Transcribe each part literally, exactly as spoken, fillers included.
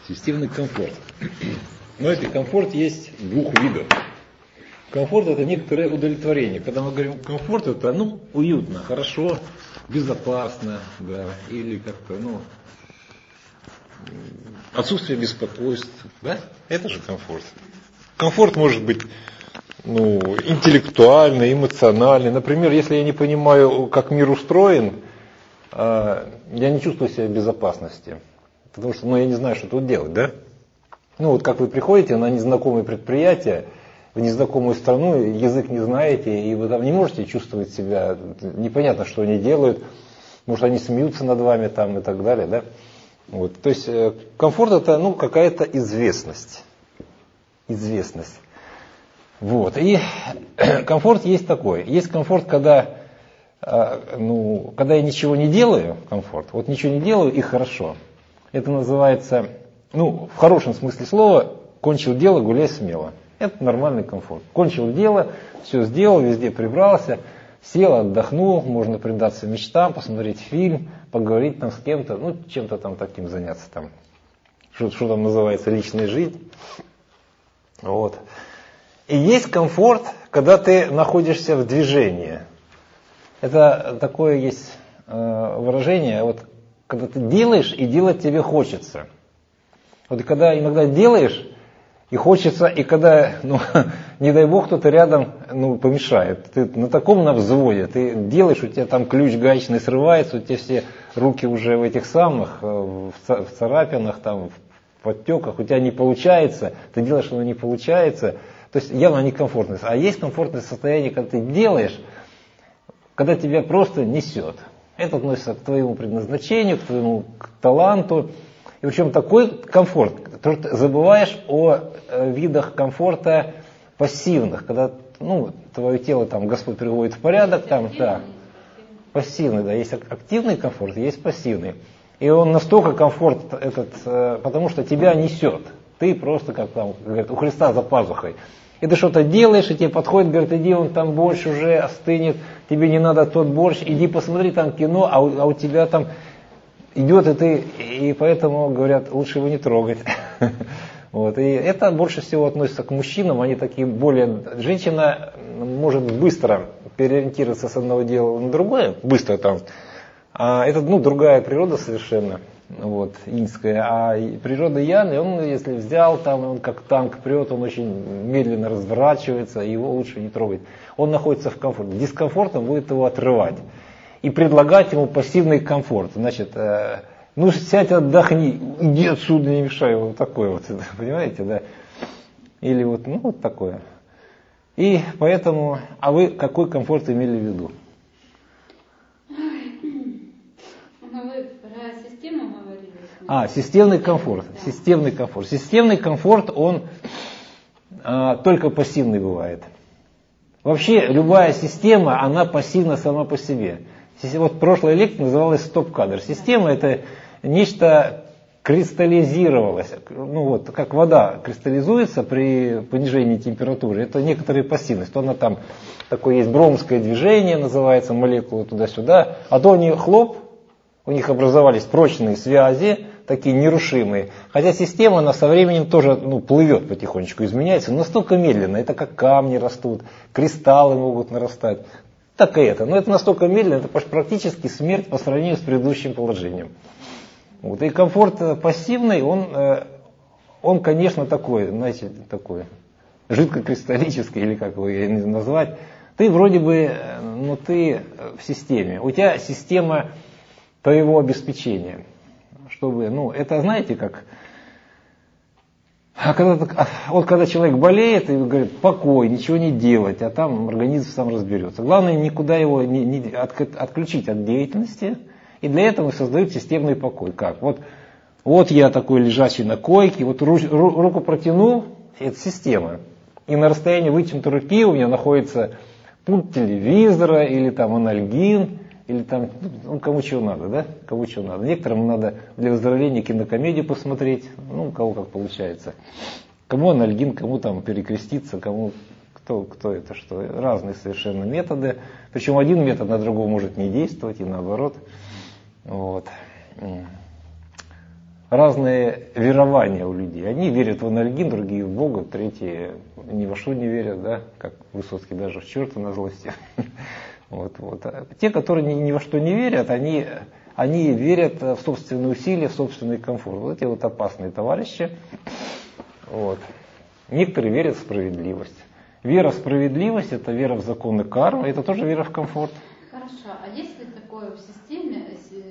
Системный комфорт. Но этот комфорт есть двух видов. Комфорт — это некоторое удовлетворение. Когда мы говорим комфорт, это ну, уютно, хорошо, безопасно, да, или как-то, ну, отсутствие беспокойств, да, это же комфорт. Комфорт может быть ну, интеллектуальный, эмоциональный. Например, если я не понимаю, как мир устроен, я не чувствую себя в безопасности. Потому что ну, я не знаю, что тут делать, да? Ну вот как вы приходите на незнакомое предприятие, в незнакомую страну, язык не знаете, и вы там не можете чувствовать себя, непонятно, что они делают, может они смеются над вами там и так далее, да? Вот. То есть комфорт — это ну, какая-то известность. Известность. Вот. И комфорт есть такой. Есть комфорт, когда, ну, когда я ничего не делаю, комфорт, вот ничего не делаю и хорошо. Это называется, ну, в хорошем смысле слова, кончил дело, гуляй смело. Это нормальный комфорт. Кончил дело, все сделал, везде прибрался, сел, отдохнул, можно предаться мечтам, посмотреть фильм, поговорить там с кем-то, ну, чем-то там таким заняться там. Что, что там называется личная жизнь. Вот. И есть комфорт, когда ты находишься в движении. Это такое есть э, выражение, вот, когда ты делаешь и делать тебе хочется. Вот когда иногда делаешь и хочется, и когда, ну, не дай бог, кто-то рядом ну, помешает. Ты на таком на взводе, ты делаешь, у тебя там ключ гаечный срывается, у тебя все руки уже в этих самых, в царапинах, там, в подтеках, у тебя не получается, ты делаешь, оно не получается. То есть явно некомфортность. А есть комфортное состояние, когда ты делаешь, когда тебя просто несет. Это относится к твоему предназначению, к твоему к таланту. И причем такой комфорт, что ты забываешь о видах комфорта пассивных, когда ну, твое тело там Господь приводит в порядок, там, да, пассивный, да, есть активный комфорт, есть пассивный. И он настолько комфорт этот, потому что тебя несет. Ты просто, как там говорят, у Христа за пазухой. И ты что-то делаешь, и тебе подходит, говорит, иди, он там борщ уже остынет, тебе не надо тот борщ, иди посмотри там кино, а у, а у тебя там идет, и ты, и поэтому говорят, лучше его не трогать. Вот. И это больше всего относится к мужчинам, они такие более... Женщина может быстро переориентироваться с одного дела на другое, быстро там. А это, ну, другая природа совершенно. Вот, иньская, а природа Яны, он если взял, там он как танк прет, он очень медленно разворачивается, его лучше не трогать. Он находится в комфорте. Дискомфортом будет его отрывать. И предлагать ему пассивный комфорт. Значит, э, ну сядь, отдохни, иди отсюда, не мешай. Вот такое вот, понимаете, да? Или вот, ну вот такое. И поэтому, а вы какой комфорт имели в виду? А, системный комфорт. Системный комфорт. Системный комфорт, он а, только пассивный бывает. Вообще, любая система, она пассивна сама по себе. Вот прошлая лекция называлась стоп-кадр. Система — это нечто кристаллизировалось. Ну вот, как вода кристаллизуется при понижении температуры, это некоторая пассивность. То она там, такое есть бромское движение, называется, молекулы туда-сюда. А то они хлоп, у них образовались прочные связи, такие нерушимые. Хотя система, она со временем тоже ну, плывет потихонечку, изменяется, но настолько медленно. Это как камни растут, кристаллы могут нарастать. Так и это. Но это настолько медленно, это практически смерть по сравнению с предыдущим положением. Вот. И комфорт пассивный, он, он, конечно, такой, знаете, такой жидкокристаллический, или как его назвать. Ты вроде бы, ну ты в системе. У тебя система твоего обеспечения. Чтобы, ну, это знаете как, а когда, вот когда человек болеет и говорит, покой, ничего не делать, а там организм сам разберется. Главное никуда его не, не, отключить от деятельности, и для этого создают системный покой. Как? Вот, вот я такой лежачий на койке, вот ру, ру, руку протянул, это система. И на расстоянии вытянутой руки у меня находится пульт телевизора или там анальгин, или там, ну, кому чего надо, да? Кому чего надо. Некоторым надо для выздоровления кинокомедию посмотреть, ну, у кого как получается. Кому анальгин, кому там перекреститься, кому, кто, кто это, что. Разные совершенно методы. Причем один метод на другого может не действовать, и наоборот. Вот. разные верования у людей. Они верят в анальгин, другие в Бога, третьи ни во что не верят, да, как Высоцкий даже в черта на злости. Вот, вот. Те, которые ни, ни во что не верят, они, они верят в собственные усилия, в собственный комфорт. Вот эти вот опасные товарищи. Вот. Некоторые верят в справедливость. Вера в справедливость – это вера в законы кармы, это тоже вера в комфорт. Хорошо, а есть ли такое в системе,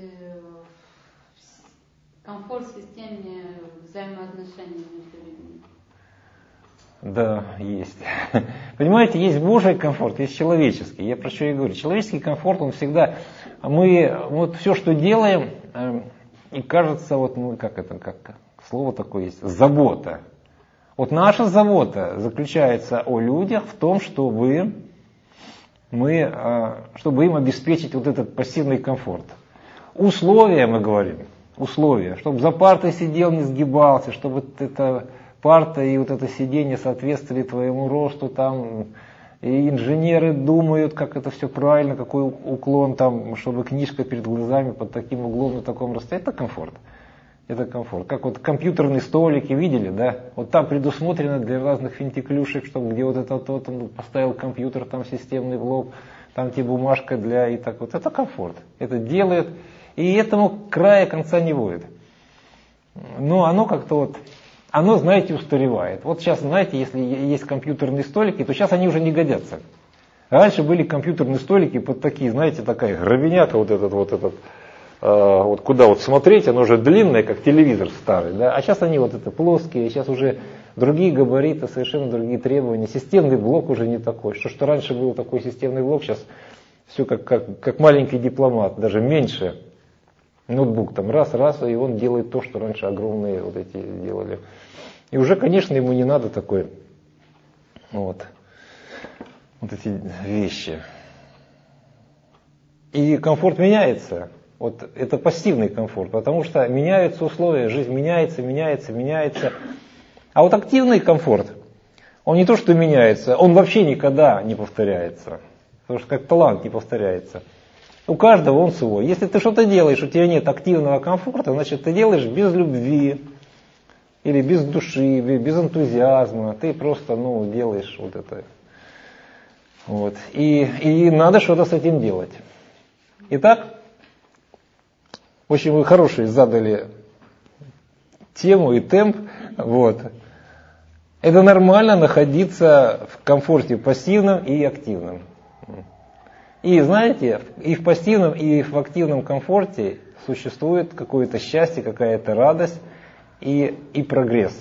комфорт в системе взаимоотношений между людьми? Да, есть. Понимаете, есть Божий комфорт, есть человеческий. Я про что и говорю. Человеческий комфорт, он всегда... Мы вот все, что делаем, и кажется, вот мы, как это, как слово такое есть, забота. Вот наша забота заключается о людях в том, чтобы мы, чтобы им обеспечить вот этот пассивный комфорт. Условия, мы говорим, условия, чтобы за партой сидел, не сгибался, чтобы вот эта парта и вот это сиденье соответствовали твоему росту, там, и инженеры думают, как это все правильно, какой уклон, там, чтобы книжка перед глазами под таким углом, на таком расстоянии. Это комфорт. Это комфорт. Как вот компьютерные столики, видели, да? Вот там предусмотрено для разных финтиклюшек, чтобы где вот это вот он поставил компьютер, там системный блок, там тебе бумажка для и так вот. Это комфорт. Это делает, и этому края конца не будет. Но оно как-то вот, оно, знаете, устаревает. Вот сейчас, знаете, если есть компьютерные столики, то сейчас они уже не годятся. Раньше были компьютерные столики под такие, знаете, такая гробеняка, вот этот вот этот. Вот куда вот смотреть, оно уже длинное, как телевизор старый, да? А сейчас они вот это плоские, сейчас уже другие габариты, совершенно другие требования. Системный блок уже не такой. Что, что раньше был такой системный блок, сейчас все как, как, как маленький дипломат, даже меньше. Ноутбук там раз-раз, и он делает то, что раньше огромные вот эти делали. И уже, конечно, ему не надо такой, вот, вот эти вещи. И комфорт меняется. Вот это пассивный комфорт, потому что меняются условия, жизнь меняется, меняется, меняется. А вот активный комфорт, он не то что меняется, он вообще никогда не повторяется. Потому что как талант не повторяется. У каждого он свой. Если ты что-то делаешь, у тебя нет активного комфорта, значит ты делаешь без любви, или без души, без энтузиазма. Ты просто ну, делаешь вот это. Вот. И, и надо что-то с этим делать. Итак, очень вы хорошие задали тему и темп. Вот. Это нормально находиться в комфорте пассивном и активном. И знаете, и в пассивном, и в активном комфорте существует какое-то счастье, какая-то радость и, и прогресс.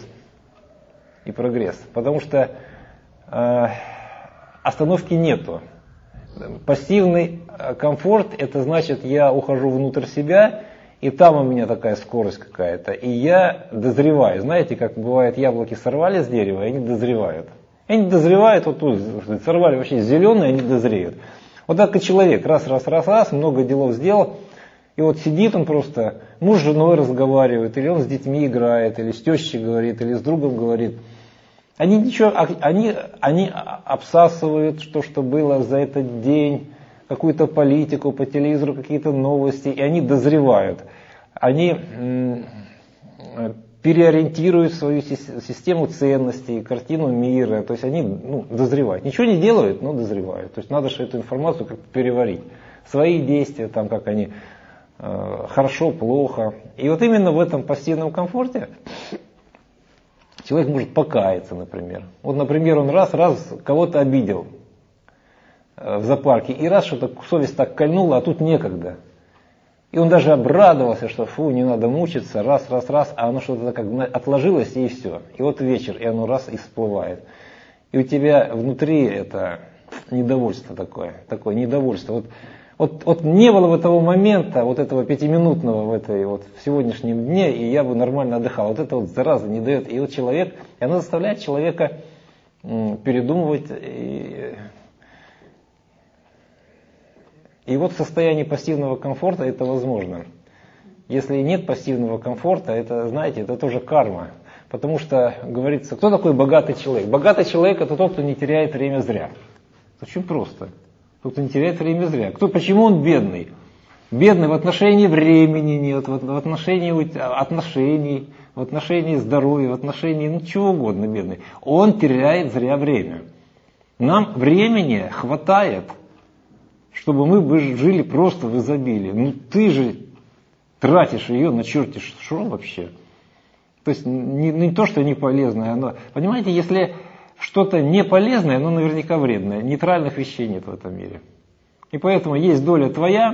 И прогресс. Потому что э, остановки нету. Пассивный комфорт, это значит, я ухожу внутрь себя, и там у меня такая скорость какая-то, и я дозреваю. Знаете, как бывает, яблоки сорвали с дерева, и они дозревают. И они дозревают, вот тут сорвали вообще зеленые, они дозреют. Вот так и человек, раз, раз, раз, раз, много делов сделал, и вот сидит он просто, муж с женой разговаривает, или он с детьми играет, или с тещей говорит, или с другом говорит. Они ничего, они, они обсасывают то, что было за этот день, какую-то политику по телевизору, какие-то новости, и они дозревают. Они м- переориентируют свою систему ценностей, картину мира, то есть они ну, дозревают. Ничего не делают, но дозревают. То есть надо же эту информацию как-то переварить. Свои действия, там, как они э, хорошо, плохо. И вот именно в этом пассивном комфорте человек может покаяться, например. Вот, например, он раз-раз кого-то обидел в зоопарке, и раз что-то совесть так кольнула, а тут некогда. И он даже обрадовался, что фу, не надо мучиться, раз, раз, раз, а оно что-то как отложилось, и все. И вот вечер, и оно раз и всплывает. И у тебя внутри это недовольство такое, такое недовольство. Вот, вот, вот не было бы того момента, вот этого пятиминутного в, этой, вот, в сегодняшнем дне, и я бы нормально отдыхал. Вот это вот зараза не дает. И вот человек, и она заставляет человека м, передумывать. И, И вот в состоянии пассивного комфорта это возможно. Если нет пассивного комфорта, это, знаете, это тоже карма. Потому что говорится, кто такой богатый человек? Богатый человек это тот, кто не теряет время зря. Очень просто. Тот, кто не теряет время зря. Кто, почему он бедный? Бедный в отношении времени нет, в отношении отношений, в отношении здоровья, в отношении, ну чего угодно бедный. Он теряет зря время. Нам времени хватает, чтобы мы жили просто в изобилии. Ну ты же тратишь ее на черти что вообще. То есть не, не то, что не полезное, оно... Понимаете, если что-то не полезное, оно наверняка вредное. Нейтральных вещей нет в этом мире. И поэтому есть доля твоя,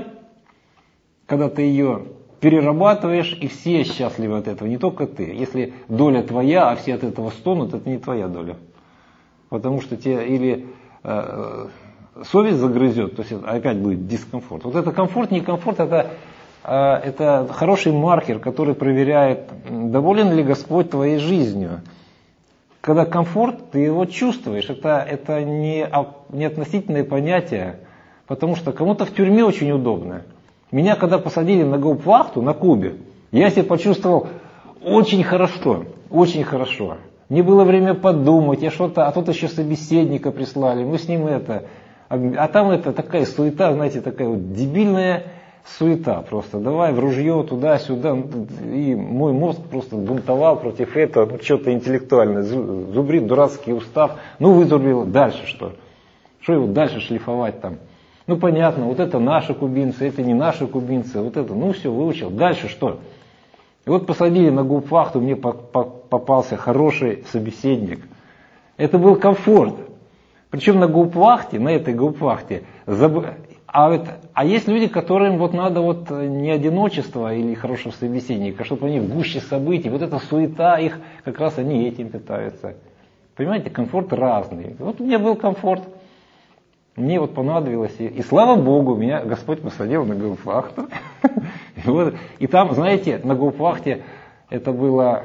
когда ты ее перерабатываешь, и все счастливы от этого, не только ты. Если доля твоя, а все от этого стонут, это не твоя доля. Потому что тебе или э, совесть загрызет, то есть опять будет дискомфорт. Вот это комфорт, не комфорт, это, э, это хороший маркер, который проверяет, доволен ли Господь твоей жизнью. Когда комфорт, ты его чувствуешь, это, это не, не относительное понятие, потому что кому-то в тюрьме очень удобно. Меня когда посадили на гауптвахту на Кубе, я себя почувствовал очень хорошо, очень хорошо. Мне было время подумать, я что-то, а тут еще собеседника прислали, мы с ним это, а там это такая суета, знаете, такая вот дебильная суета просто. Давай в ружье туда-сюда, и мой мозг просто бунтовал против этого, ну что-то интеллектуальное, зубрит дурацкий устав, ну вызубрил, дальше что? Что его дальше шлифовать там? Ну понятно, вот это наши кубинцы, это не наши кубинцы, вот это, ну все, выучил. Дальше что? И вот посадили на гауптвахту, мне попался хороший собеседник. Это был комфорт. Причем на гауптвахте, на этой гауптвахте, заб... а, это... а есть люди, которым вот надо вот не одиночество или хорошего собеседника, а чтобы они в гуще событий, вот эта суета, их как раз они этим питаются. Понимаете, комфорт разный. Вот у меня был комфорт. Мне вот понадобилось, и, и слава Богу, меня Господь посадил на гауптвахту. И, вот, и там, знаете, на гауптвахте это было,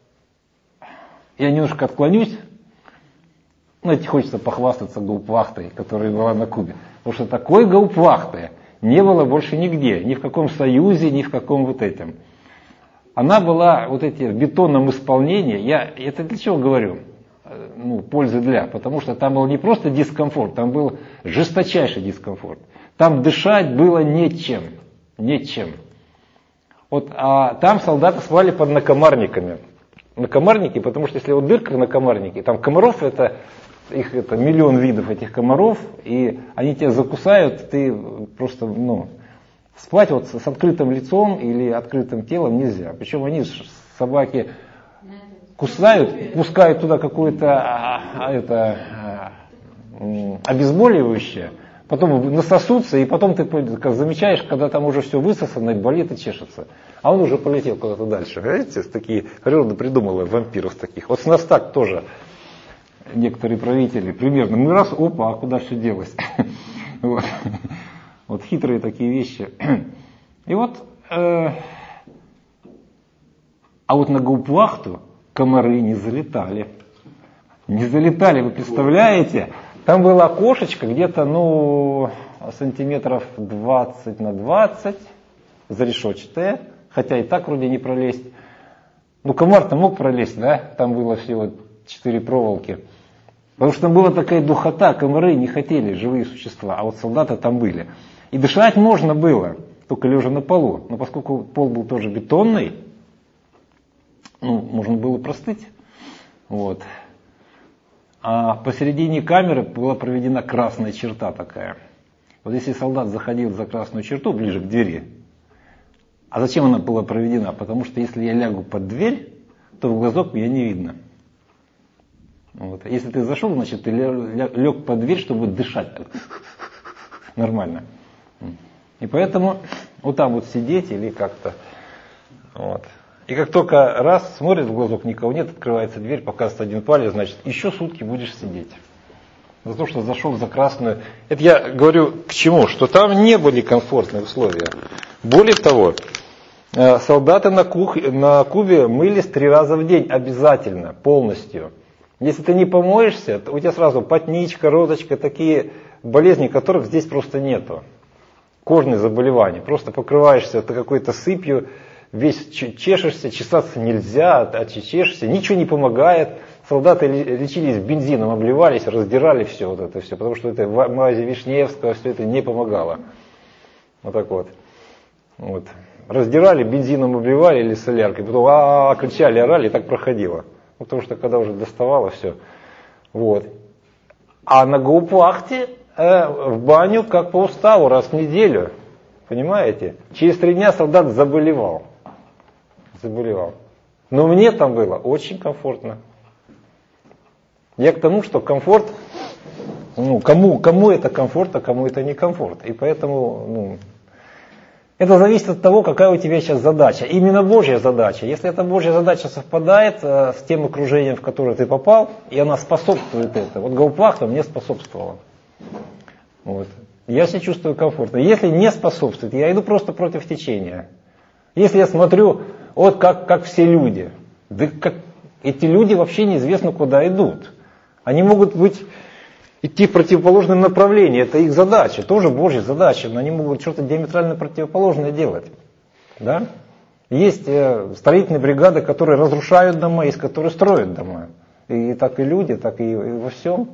я немножко отклонюсь, знаете, хочется похвастаться гауптвахтой, которая была на Кубе. Потому что такой гауптвахты не было больше нигде, ни в каком союзе, ни в каком вот этом. Она была вот эти в бетонном исполнении, я это для чего говорю? Ну, пользы для, потому что там был не просто дискомфорт, там был жесточайший дискомфорт. Там дышать было нечем, нечем. Вот, а там солдаты спали под накомарниками. Накомарники, потому что если вот дырка в накомарнике, там комаров это, их это миллион видов этих комаров, и они тебя закусают, ты просто, ну, спать вот с открытым лицом или открытым телом нельзя. Причем они, собаки, кусают, пускают туда какое-то а, это, а, обезболивающее, потом насосутся, и потом ты замечаешь, когда там уже все высосано, болит и чешется. А он уже полетел куда-то дальше. Видите, такие, природа придумала вампиров таких. Вот с нас так тоже некоторые правители примерно. Мы раз, опа, а куда все делось? Вот, вот хитрые такие вещи. И вот, э, а вот на гауптвахту комары не залетали. Не залетали, вы представляете? Там было окошечко где-то, ну, сантиметров двадцать на двадцать, зарешетчатое, хотя и так вроде не пролезть. Ну, комар-то мог пролезть, да? Там было всего четыре проволоки. Потому что там была такая духота, комары не хотели, живые существа, а вот солдаты там были. И дышать можно было, только лежа на полу. Но поскольку пол был тоже бетонный, ну, можно было простыть. Вот. А посередине камеры была проведена красная черта такая. Вот если солдат заходил за красную черту, ближе к двери, а зачем она была проведена? Потому что если я лягу под дверь, то в глазок меня не видно. Вот. Если ты зашел, значит ты лег под дверь, чтобы дышать нормально. И поэтому вот там вот сидеть или как-то. Вот. И как только раз смотрит в глазок, никого нет, открывается дверь, показывается один палец, значит, еще сутки будешь сидеть. За то, что зашел за красную. Это я говорю к чему? Что там не были комфортные условия. Более того, солдаты на, кух... на Кубе мылись три раза в день обязательно, полностью. Если ты не помоешься, то у тебя сразу потничка, розочка, такие болезни, которых здесь просто нету. Кожные заболевания. Просто покрываешься какой-то сыпью, весь чешешься, чесаться нельзя, а чешешься, ничего не помогает. Солдаты лечились бензином, обливались, раздирали все вот это все, потому что это в мазе Вишневского все это не помогало. Вот так вот. Вот. Раздирали, бензином обливали или соляркой, потом а-а-а, кричали, орали, и так проходило. Потому что когда уже доставало все. Вот. А на гауптвахте э, в баню как по уставу раз в неделю. Понимаете? Через три дня солдат заболевал. Заболевал. Но мне там было очень комфортно. Я к тому, что комфорт, ну, кому, кому это комфорт, а кому это не комфорт. И поэтому, ну, это зависит от того, какая у тебя сейчас задача. Именно Божья задача. Если эта Божья задача совпадает э, с тем окружением, в которое ты попал, и она способствует это. Вот гауптвахта мне способствовала. Вот. Я себя чувствую комфортно. Если не способствует, я иду просто против течения. Если я смотрю, вот как, как все люди, да как, эти люди вообще неизвестно куда идут. Они могут быть, идти в противоположном направлении, это их задача, тоже Божья задача, но они могут что-то диаметрально противоположное делать. Да? Есть э, строительные бригады, которые разрушают дома, есть которые строят дома. И так и люди, так и, и во всем.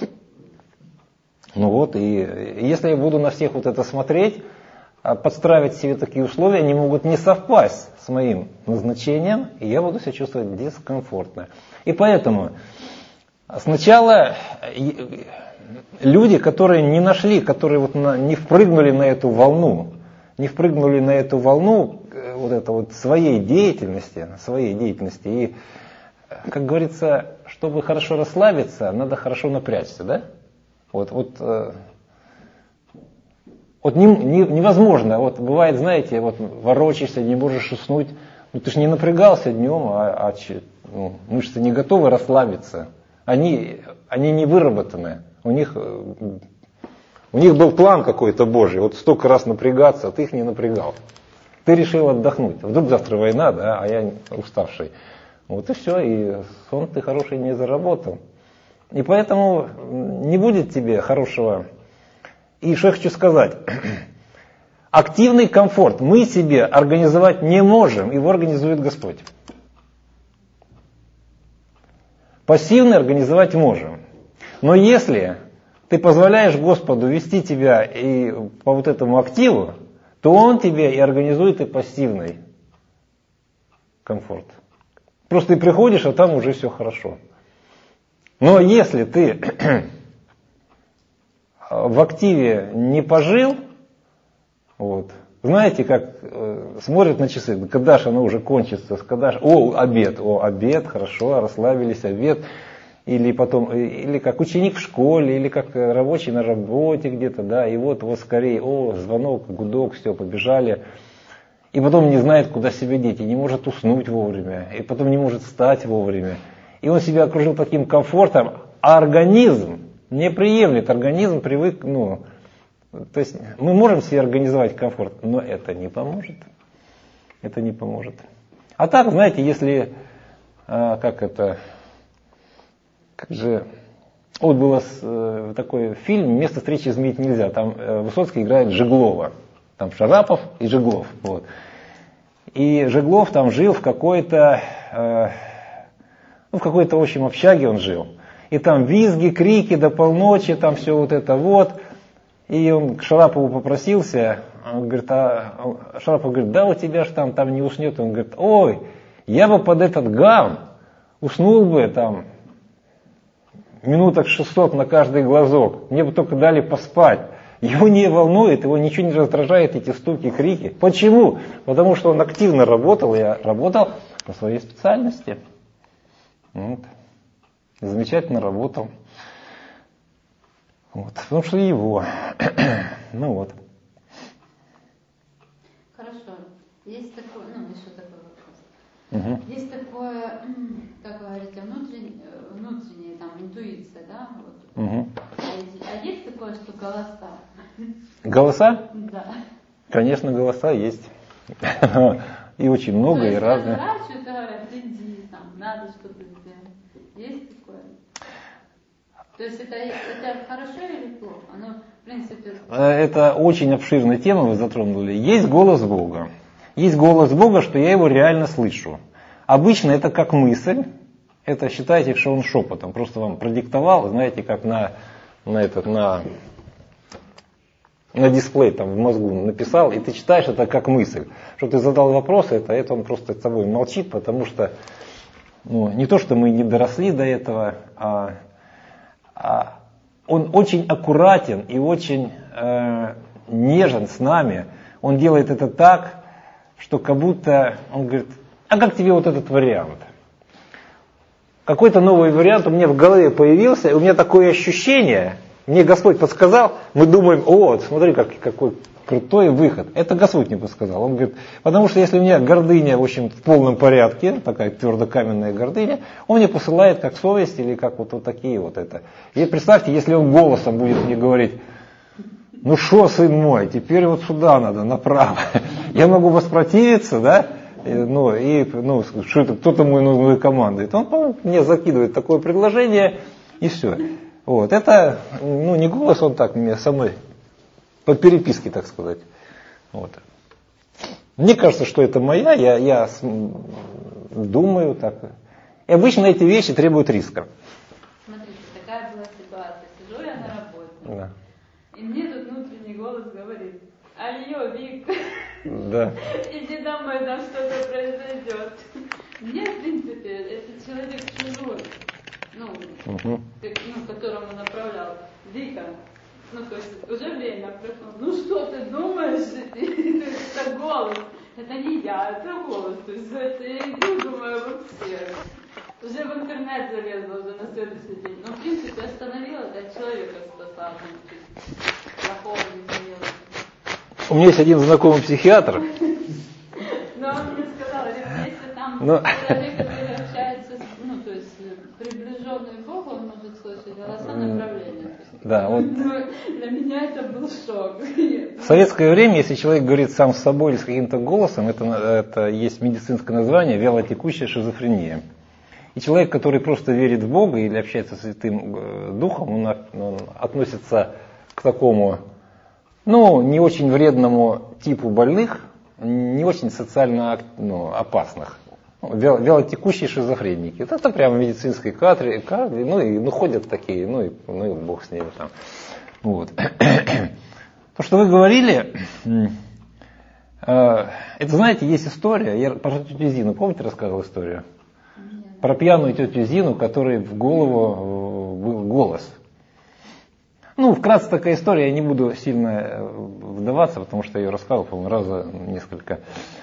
Ну вот, и если я буду на всех вот это смотреть, подстраивать себе такие условия, они могут не совпасть с моим назначением, и я буду себя чувствовать дискомфортно. И поэтому сначала люди, которые не нашли, которые вот на, не впрыгнули на эту волну, не впрыгнули на эту волну вот это вот своей деятельности, своей деятельности, и, как говорится, чтобы хорошо расслабиться, надо хорошо напрячься, да? Вот, вот, вот не, не, невозможно, вот бывает, знаете, вот ворочаешься, не можешь уснуть, ну ты же не напрягался днем, а, а ну, мышцы не готовы расслабиться, они, они не выработаны, у них, у них был план какой-то Божий, вот столько раз напрягаться, а ты их не напрягал. Ты решил отдохнуть, вдруг завтра война, да, а я уставший. Вот и все, и сон ты хороший не заработал. И поэтому не будет тебе хорошего. И что я хочу сказать. Активный комфорт мы себе организовать не можем, его организует Господь. Пассивный организовать можем. Но если ты позволяешь Господу вести тебя и по вот этому активу, то Он тебе и организует и пассивный комфорт. Просто ты приходишь, а там уже все хорошо. Но если ты в активе не пожил, вот, знаете, как э, смотрят на часы, когда же оно уже кончится, когда же, о, обед, о, обед, хорошо, расслабились, обед, или потом, или как ученик в школе, или как рабочий на работе где-то, да, и вот, вот скорее, о, звонок, гудок, все, побежали, и потом не знает, куда себя деть, и не может уснуть вовремя, и потом не может встать вовремя. И он себя окружил таким комфортом, а организм не приемлет, организм привык, ну, то есть мы можем себе организовать комфорт, но это не поможет, это не поможет. А так, знаете, если, а, как это, как же, вот был э, такой фильм «Место встречи изменить нельзя», там э, Высоцкий играет Жеглова, там Шарапов и Жеглов, вот. И Жеглов там жил в какой-то... Э, Ну, в какой-то, в общем, общаге он жил. И там визги, крики до полночи, там все вот это вот. И он к Шарапову попросился. Он говорит, а Шарапов говорит, да у тебя же там, там не уснет. Он говорит, ой, я бы под этот гам уснул бы там минуток шестьсот на каждый глазок. Мне бы только дали поспать. Его не волнует, его ничего не раздражает, эти стуки, крики. Почему? Потому что он активно работал, я работал по своей специальности. Вот. Замечательно работал. Вот. Потому что его. Ну вот. Хорошо. Есть такой, ну, еще такой вопрос. Угу. Есть такое, как говорите, внутренняя, внутренняя там, интуиция, да? Вот. Угу. А есть такое, что голоса? Голоса? Да. Конечно, голоса есть. И очень много, и разные. Врач говорят, иди, там, надо что-то сделать. Есть такое? То есть это, это хорошо или плохо? Оно, в принципе... Это очень обширная тема, вы затронули. Есть голос Бога. Есть голос Бога, что я его реально слышу. Обычно это как мысль. Это считайте, что он шепотом. Просто вам продиктовал, знаете, как на, на, этот, на, на дисплей там в мозгу написал, и ты читаешь это как мысль. Что ты задал вопрос, это, это он просто с тобой молчит, потому что ну, не то, что мы не доросли до этого, а, а он очень аккуратен и очень э, нежен с нами. Он делает это так, что как будто он говорит, а как тебе вот этот вариант? Какой-то новый вариант у меня в голове появился, и у меня такое ощущение, мне Господь подсказал, мы думаем, о, смотри, как, какой крутой выход. Это Господь мне подсказал. Он говорит, потому что если у меня гордыня, в общем, в полном порядке, такая твердокаменная гордыня, он мне посылает как совесть или как вот, вот такие вот это. И представьте, если он голосом будет мне говорить, ну что, сын мой, теперь вот сюда надо, направо. Я могу воспротивиться, да? Ну, и, ну, что это, кто-то мой новый командует. Он мне закидывает такое предложение, и все. Вот, это, ну, не голос, он так мне со мной, по переписке, так сказать. Вот. Мне кажется, что это моя, я, я думаю так. И обычно эти вещи требуют риска. Смотрите, такая была ситуация. Сижу я на работе, Да. и мне тут внутренний голос говорит, алло, Вик, да. иди домой, там что-то произойдет. Мне, в принципе, этот человек чужой, ну, угу. как, ну, которому направлял, Вика, ну, то есть уже время прошло, ну что ты думаешь, это голос, это не я, это голос, то есть это я иду, думаю, вообще. Уже в интернет залезла уже на следующий день. Но, в принципе, остановила, да, человека спасала. Плохого не сделала. У меня есть один знакомый психиатр. Но он мне сказал, если там Но... человек, который общается, ну, то есть приближенный к Богу, он может слышать голоса направления. Да, вот. Для меня это был шок. В советское время, если человек говорит сам с собой или с каким-то голосом, это, это есть медицинское название вялотекущая шизофрения. И человек, который просто верит в Бога или общается с Святым Духом, он, он относится к такому, ну, не очень вредному типу больных, не очень социально ну, опасных. Вялотекущие шизофреники. Это, это прямо в медицинской кадре, кадре ну, и, ну, ходят такие, ну и, ну и Бог с ними там. Вот. То, что вы говорили, это, знаете, есть история, я про тетю Зину, помните, рассказывал историю? Про пьяную тетю Зину, которой в голову был голос. Ну, вкратце такая история, я не буду сильно вдаваться, потому что я ее рассказывал, по-моему, раза несколько.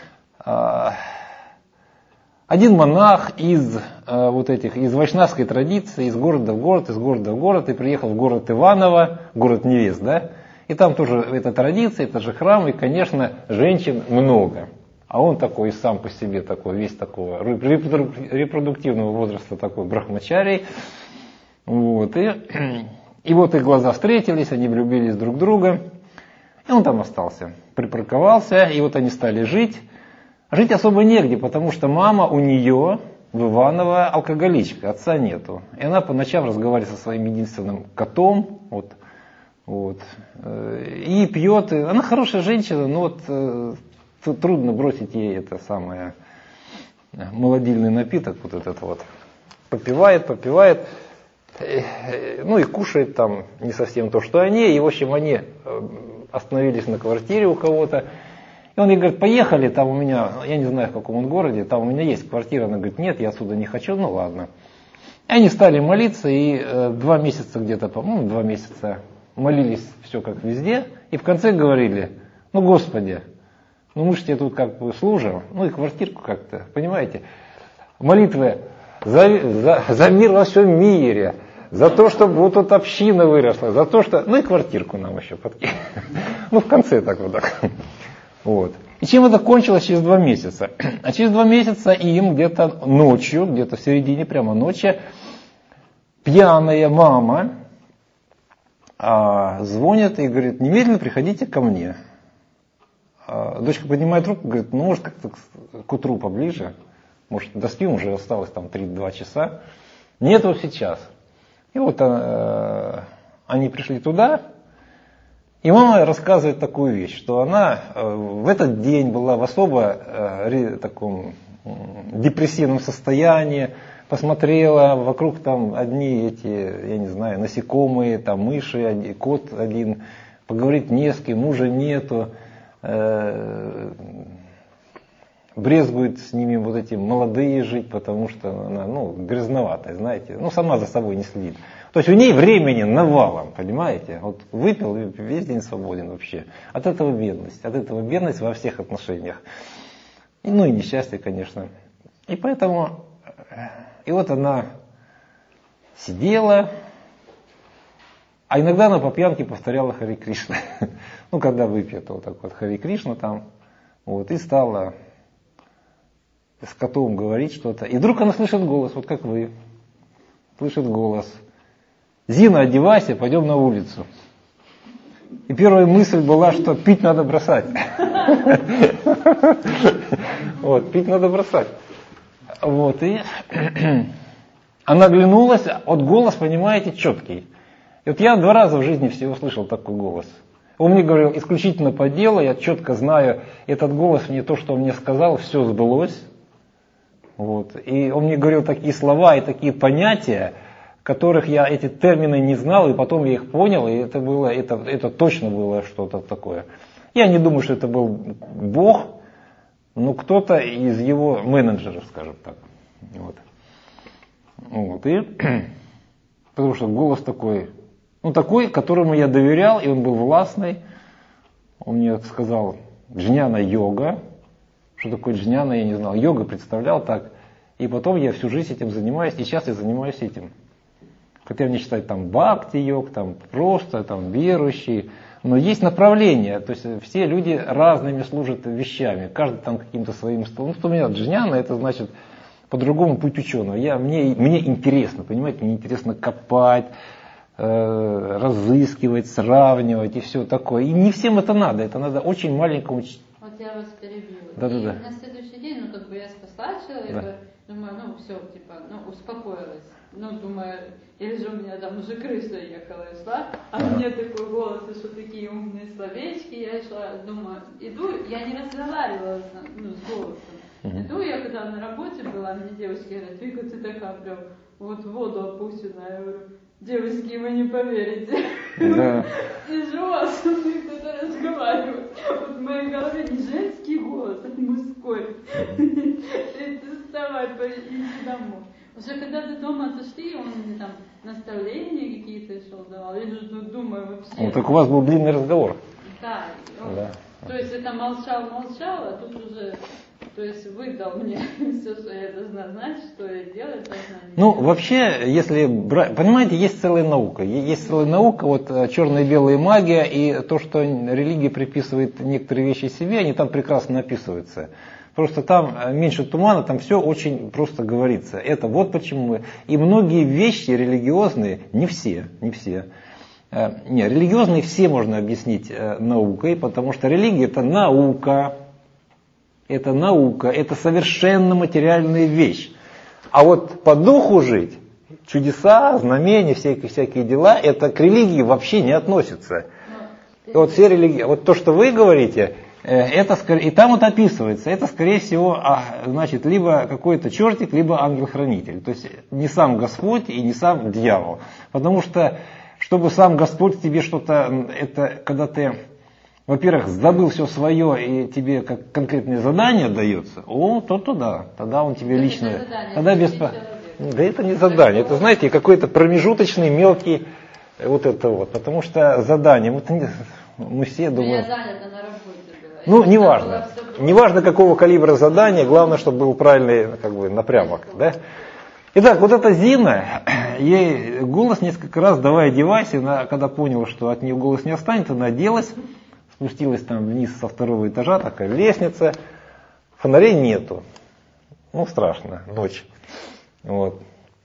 Один монах из вот этих, из вайшнавской традиции, из города в город, из города в город, и приехал в город Иваново, город невест, да? И там тоже эта традиция, это же храм, и, конечно, женщин много. А он такой сам по себе, такой, весь такого репродуктивного возраста, такой брахмачарий. Вот. И, и вот их глаза встретились, они влюбились друг в друга. И он там остался, припарковался, и вот они стали жить. Жить особо негде, потому что мама у нее в Иваново алкоголичка, отца нету. И она по ночам разговаривает со своим единственным котом, вот, вот, и пьет. Она хорошая женщина, но вот трудно бросить ей это самое молодильный напиток, вот этот вот. Попивает, попивает, ну и кушает там не совсем то, что они. И в общем они остановились на квартире у кого-то. И он ей говорит, поехали, там у меня, я не знаю в каком он городе, там у меня есть квартира. Она говорит, нет, я отсюда не хочу, ну ладно. И они стали молиться, и э, два месяца где-то, по-моему, два месяца молились все как везде. И в конце говорили, ну Господи, ну мы же тебе тут как бы служим, ну и квартирку как-то, понимаете. Молитвы за, за, за мир во всем мире, за то, чтобы вот тут община выросла, за то, что, ну и квартирку нам еще подкинули. Ну в конце так вот так. Вот. И чем это кончилось через два месяца? А через два месяца им где-то ночью, где-то в середине прямо ночи, пьяная мама а, звонит и говорит, немедленно приходите ко мне. А, дочка поднимает руку, говорит, ну может как-то к утру поближе, может доспим, уже осталось там три-два часа. Нет, вот сейчас. И вот а, они пришли туда. И мама рассказывает такую вещь, что она в этот день была в особо таком депрессивном состоянии, посмотрела, вокруг там одни эти, я не знаю, насекомые, там мыши, кот один, поговорить не с кем, мужа нету, э, брезгует с ними вот эти молодые жить, потому что она, ну, грязноватая, знаете, ну, сама за собой не следит. То есть у ней времени навалом, понимаете? Вот выпил и весь день свободен вообще. От этого бедность, от этого бедность во всех отношениях. И, ну и несчастье, конечно. И поэтому, и вот она сидела, а иногда она по пьянке повторяла Харе Кришна. Ну, когда выпьет вот так вот Харе Кришна там, вот, и стала с котом говорить что-то. И вдруг она слышит голос, вот как вы. Слышит голос. Зина, одевайся, пойдем на улицу. И первая мысль была, что пить надо бросать. Вот, пить надо бросать. Вот, и она оглянулась, вот голос, понимаете, четкий. И вот я два раза в жизни всего слышал такой голос. Он мне говорил исключительно по делу, я четко знаю, этот голос мне то, что он мне сказал, все сбылось. Вот. И он мне говорил такие слова и такие понятия, которых я эти термины не знал, и потом я их понял, и это было, это, это точно было что-то такое. Я не думаю, что это был Бог, но кто-то из его менеджеров, скажем так. Вот. Вот. И, потому что голос такой, ну такой, которому я доверял, и он был властный. Он мне сказал, джняна-йога. Что такое джняна, я не знал. Йога представлял так. И потом я всю жизнь этим занимаюсь, и сейчас я занимаюсь этим. Хотя мне считать там бхакти-йог, там просто там верующие. Но есть направления, то есть все люди разными служат вещами, каждый там каким-то своим столом. Ну, что у меня джняна, это значит по-другому путь ученого. Я, мне, мне интересно, понимаете, мне интересно копать, э, разыскивать, сравнивать и все такое. И не всем это надо, это надо очень маленькому. Вот я вас перебью. Да, и да, да. На следующий день, ну как бы я спасла человека, да. Думаю, ну все, типа, ну успокоилась. Ну, думаю, или же у меня там уже крыса ехала и шла, а мне такой голос, и что такие умные словечки, я шла, думаю, иду, я не разговаривала ну, с голосом. Uh-huh. Иду, я когда на работе была, мне девушки говорят, Вика, ты такая прям, вот в воду опущенная, я говорю, девочки, вы не поверите. Да. Сижу, а со мной кто-то разговаривает. Вот в моей голове не женский голос, а мужской. И вставай, иди домой. Уже когда до дома отошли, он мне там наставления какие-то шел давал. Я же думаю вообще. Ну так у вас был длинный разговор. Да. Он, да. То есть это молчал, молчал, а тут уже, то есть выдал мне все, что я должна знать, что я делать должна. Ну вообще, если брать, понимаете, есть целая наука. Есть целая наука, вот черная и белая магия, и то, что религия приписывает некоторые вещи себе, они там прекрасно описываются. Просто там меньше тумана, там все очень просто говорится. Это вот почему. И многие вещи религиозные, не все, не все. Не, религиозные все можно объяснить наукой, потому что религия это наука. Это наука, это совершенно материальная вещь. А вот по духу жить, чудеса, знамения, всякие, всякие дела, это к религии вообще не относится. И вот все религии, вот то, что вы говорите, это, и там вот описывается, это скорее всего, значит, либо какой-то чертик, либо ангел-хранитель. То есть не сам Господь и не сам дьявол. Потому что, чтобы сам Господь тебе что-то, это когда ты, во-первых, забыл все свое и тебе как конкретное задание дается, о, то туда, тогда он тебе лично, тогда без... Да это не задание, это, знаете, какой-то промежуточный мелкий вот это вот, потому что задание, вот мы все думаем... Ну, неважно. Неважно, какого калибра задания, главное, чтобы был правильный как бы, напрямок. Да? Итак, вот эта Зина, ей голос несколько раз давай одевайся, она, когда поняла, что от нее голос не останется, она оделась, спустилась там вниз со второго этажа, такая лестница, фонарей нету. Ну, страшно, ночь. Вот.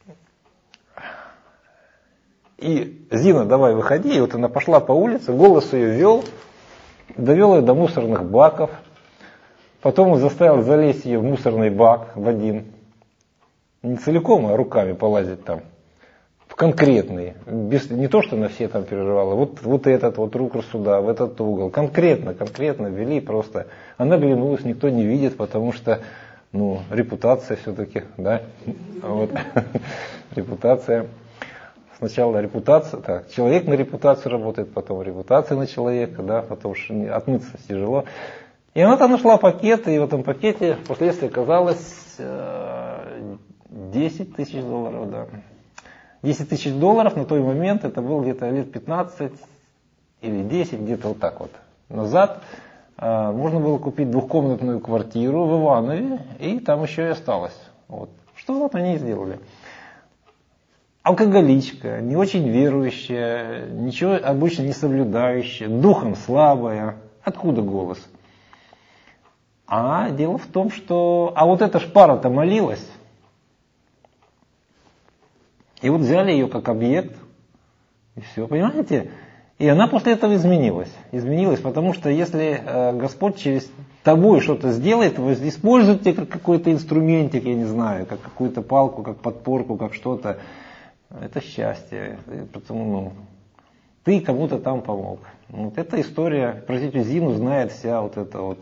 И Зина, давай выходи, и вот она пошла по улице, голос ее вел, довел ее до мусорных баков, потом он заставил залезть ее в мусорный бак в один, не целиком, а руками полазить там, в конкретный, без, не то, что на все там переживала, вот, вот этот вот руку сюда, в этот угол, конкретно, конкретно ввели просто, она глянулась, никто не видит, потому что, ну, репутация все-таки, да, вот, репутация. сначала репутация, так, человек на репутацию работает, потом репутация на человека, да, потому что отмыться тяжело. И она там нашла пакет, и в этом пакете впоследствии оказалось десять тысяч долларов, да. десять тысяч долларов на тот момент, это было где-то лет пятнадцать или десять, где-то вот так вот назад. Можно было купить двухкомнатную квартиру в Иванове, и там еще и осталось. Вот. Что вот они сделали? Алкоголичка, не очень верующая, ничего обычно не соблюдающая, духом слабая. Откуда голос? А дело в том, что... А вот эта ж пара-то молилась. И вот взяли ее как объект. И все, понимаете? И она после этого изменилась. Изменилась, потому что если э, Господь через тобой что-то сделает, вы используете как какой-то инструментик, я не знаю, как какую-то палку, как подпорку, как что-то, это счастье. Потому, ну, ты кому-то там помог. Вот эта история про тетю Зину знает вся вот эта вот,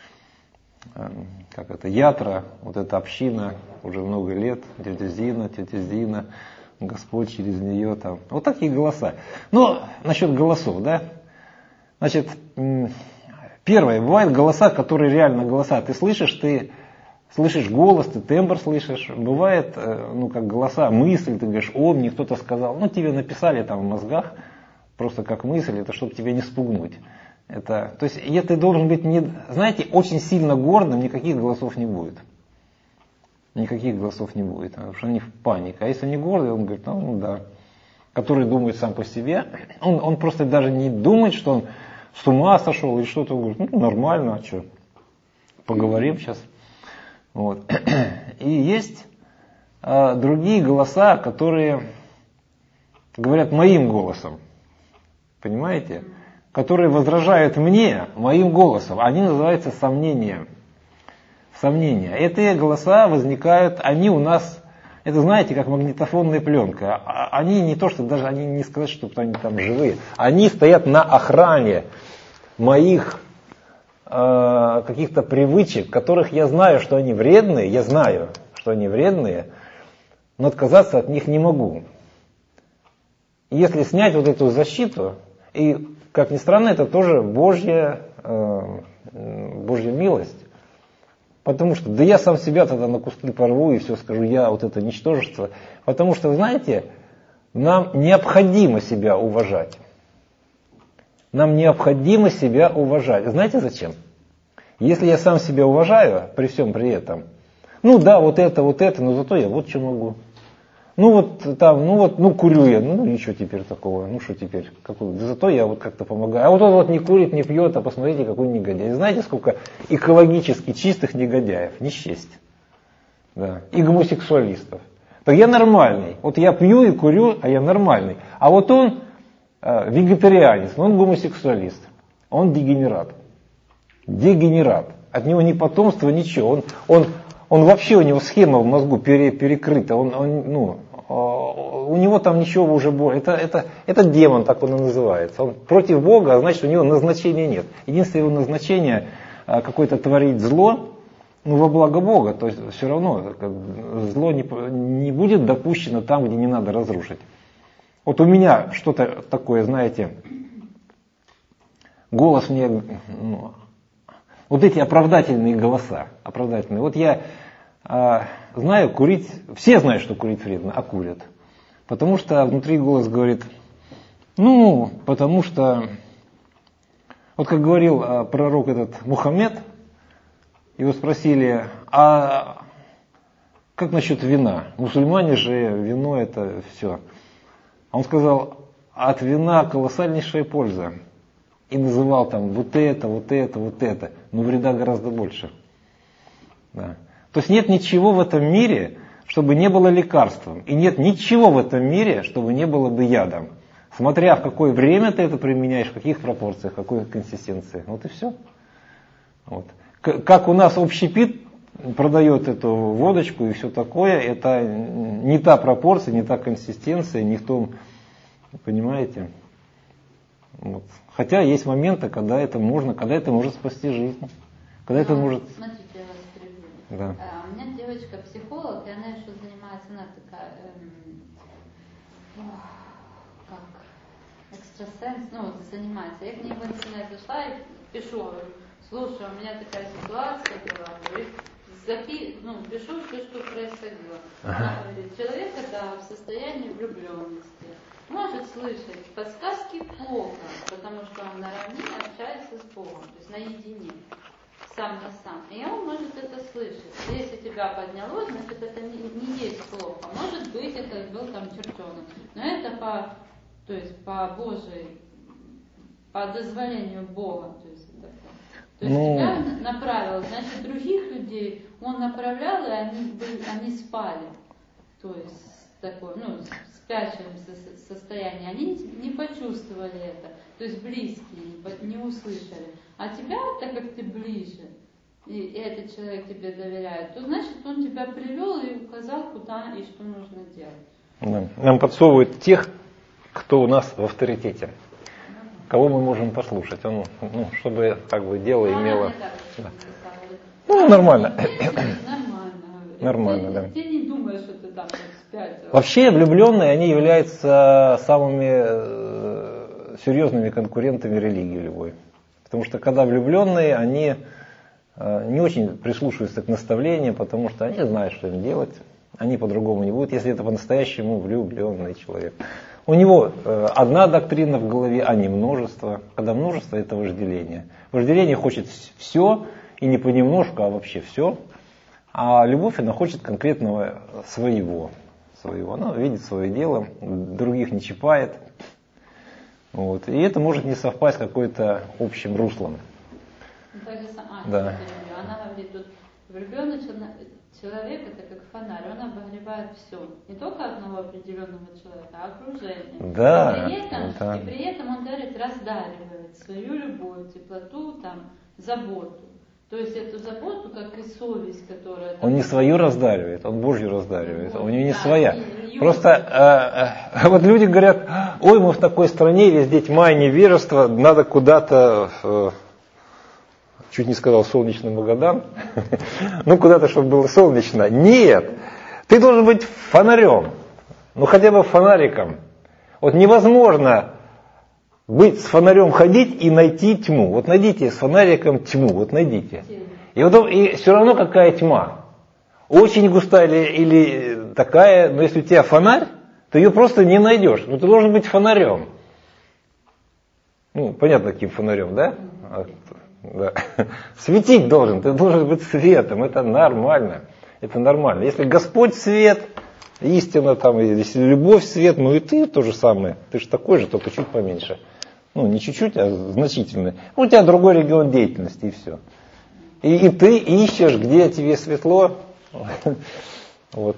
э, как это, ятра, вот эта община уже много лет, тетя Зина, тетя Зина. Господь через нее там. Вот такие голоса. Но насчет голосов, да. Значит, первое, бывают голоса, которые реально голоса. Ты слышишь, ты слышишь голос, ты тембр слышишь. Бывает, ну, как голоса, мысль, ты говоришь, о, мне кто-то сказал. Ну, тебе написали там в мозгах, просто как мысль, это чтобы тебя не спугнуть. Это, то есть, и ты должен быть, не, знаете, очень сильно гордым, никаких голосов не будет. Никаких голосов не будет, потому что они в панике. А если не гордый, он говорит, ну, ну да. Который думает сам по себе, он, он просто даже не думает, что он с ума сошел или что-то. Он говорит, ну нормально, а что, поговорим сейчас. Вот. И есть а, другие голоса, которые говорят моим голосом, понимаете? Которые возражают мне моим голосом. Они называются сомнения. Сомнения. Эти голоса возникают, они у нас, это знаете, как магнитофонная пленка. Они не то, что даже, они не сказать, что они там живые. Они стоят на охране моих э, каких-то привычек, которых я знаю, что они вредные, я знаю, что они вредные, но отказаться от них не могу. И если снять вот эту защиту, и, как ни странно, это тоже Божья, э, Божья милость. Потому что, да я сам себя тогда на куски порву и все скажу, я вот это ничтожество. Потому что, знаете, нам необходимо себя уважать. Нам необходимо себя уважать. Знаете зачем? Если я сам себя уважаю, при всем при этом, ну да, вот это, вот это, но зато я вот что могу. Ну вот там, ну вот, ну курю я, ну ничего теперь такого, ну что теперь, какой, да зато я вот как-то помогаю. А вот он вот не курит, не пьет, а посмотрите, какой негодяй. Знаете, сколько экологически чистых негодяев, не счесть. Да. И гомосексуалистов. Так я нормальный, вот я пью и курю, а я нормальный. А вот он э, вегетарианец, он гомосексуалист, он дегенерат. Дегенерат. От него ни потомства, ничего. Он, он, он вообще, у него схема в мозгу пере, перекрыта. Он, он, ну, у него там ничего уже больше. Это, это, это демон, так он и называется. Он против Бога, а значит, у него назначения нет. Единственное его назначение какое-то творить зло, ну, во благо Бога. То есть все равно зло не, не будет допущено там, где не надо разрушить. Вот у меня что-то такое, знаете, голос мне, ну, вот эти оправдательные голоса, оправдательные. Вот я а, знаю, курить, все знают, что курить вредно, а курят. Потому что внутри голос говорит, ну, потому что, вот как говорил а, пророк этот Мухаммед, его спросили, а как насчет вина? Мусульмане же, вино это все. А он сказал, от вина колоссальнейшая польза. И называл там вот это, вот это, вот это. Но вреда гораздо больше. Да. То есть нет ничего в этом мире, чтобы не было лекарством. И нет ничего в этом мире, чтобы не было бы ядом. Смотря в какое время ты это применяешь, в каких пропорциях, в какой консистенции. Вот и все. Вот. Как у нас общепит продает эту водочку и все такое, это не та пропорция, не та консистенция, не в том, понимаете. Вот. Хотя есть моменты, когда это можно, когда это может спасти жизнь. Когда это может... Смотрите, я вас перебью. Да. А, у меня девочка психолог, и она еще занимается, она такая, эм, как экстрасенс, ну вот занимается. Я к ней в интернет зашла и пишу, говорю, слушай, у меня такая ситуация была, говорит, запи, ну, пишу, что, что происходило. Она говорит, человек, когда в состоянии влюбленности, может слышать подсказки плохо, потому что он наравне общается с Богом, то есть наедине, сам на сам. И он может это слышать. Если тебя подняло, значит это не, не есть плохо. Может быть, это был там чертенок. Но это по, то есть по Божьей, по дозволению Бога. То есть, это, то есть ну... тебя направил, значит других людей он направлял, и они, были, они спали. То есть такое, ну, спящем состоянии, они не почувствовали это, то есть близкие не услышали. А тебя, так как ты ближе, и этот человек тебе доверяет, то значит он тебя привел и указал, куда и что нужно делать. Нам подсовывают тех, кто у нас в авторитете, кого мы можем послушать, он, ну, чтобы как бы дело а, имело... Да. Ну, нормально. Нормально. Нормально, ты, да. Ты не думаешь, что ты там спятил. Вообще влюбленные, они являются самыми э, серьезными конкурентами религии любой. Потому что когда влюбленные, они э, не очень прислушиваются к наставлениям, потому что они знают, что им делать. Они по-другому не будут, если это по-настоящему влюбленный человек. У него э, одна доктрина в голове, а не множество. Когда множество, это вожделение. Вожделение хочет все, и не понемножку, а вообще все. А любовь, она хочет конкретного своего. своего. Она видит свое дело, других не чипает. Вот. И это может не совпасть с какой-то общим руслом. Так же сама, да. Она говорит, тут влюбленный человек это как фонарь, он обогревает все. Не только одного определенного человека, а окружение. Да, и, при этом, да. и при этом он, говорит, раздаривает свою любовь, теплоту, там, заботу. То есть эту заботу, как и совесть, которая... Он не свою раздаривает, он Божью раздаривает, вот, у него не да, своя. И, Просто э, э, вот люди говорят, ой, мы в такой стране, везде тьма и невежество, надо куда-то, э, чуть не сказал солнечный Магадан, ну куда-то, чтобы было солнечно. Нет, ты должен быть фонарем, ну хотя бы фонариком. Вот невозможно... быть с фонарем ходить и найти тьму. Вот найдите с фонариком тьму, вот найдите. И, вот, и все равно какая тьма. Очень густая или, или такая, но если у тебя фонарь, то ее просто не найдешь. Ну ты должен быть фонарем. Ну, понятно, каким фонарем, да? Да. Светить должен, ты должен быть светом, это нормально. Это нормально. Если Господь свет, истина, там, если любовь свет, ну и ты то же самое. Ты же такой же, только чуть поменьше. Ну, не чуть-чуть, а значительно. У тебя другой регион деятельности, и все. И, и ты ищешь, где тебе светло. Вот.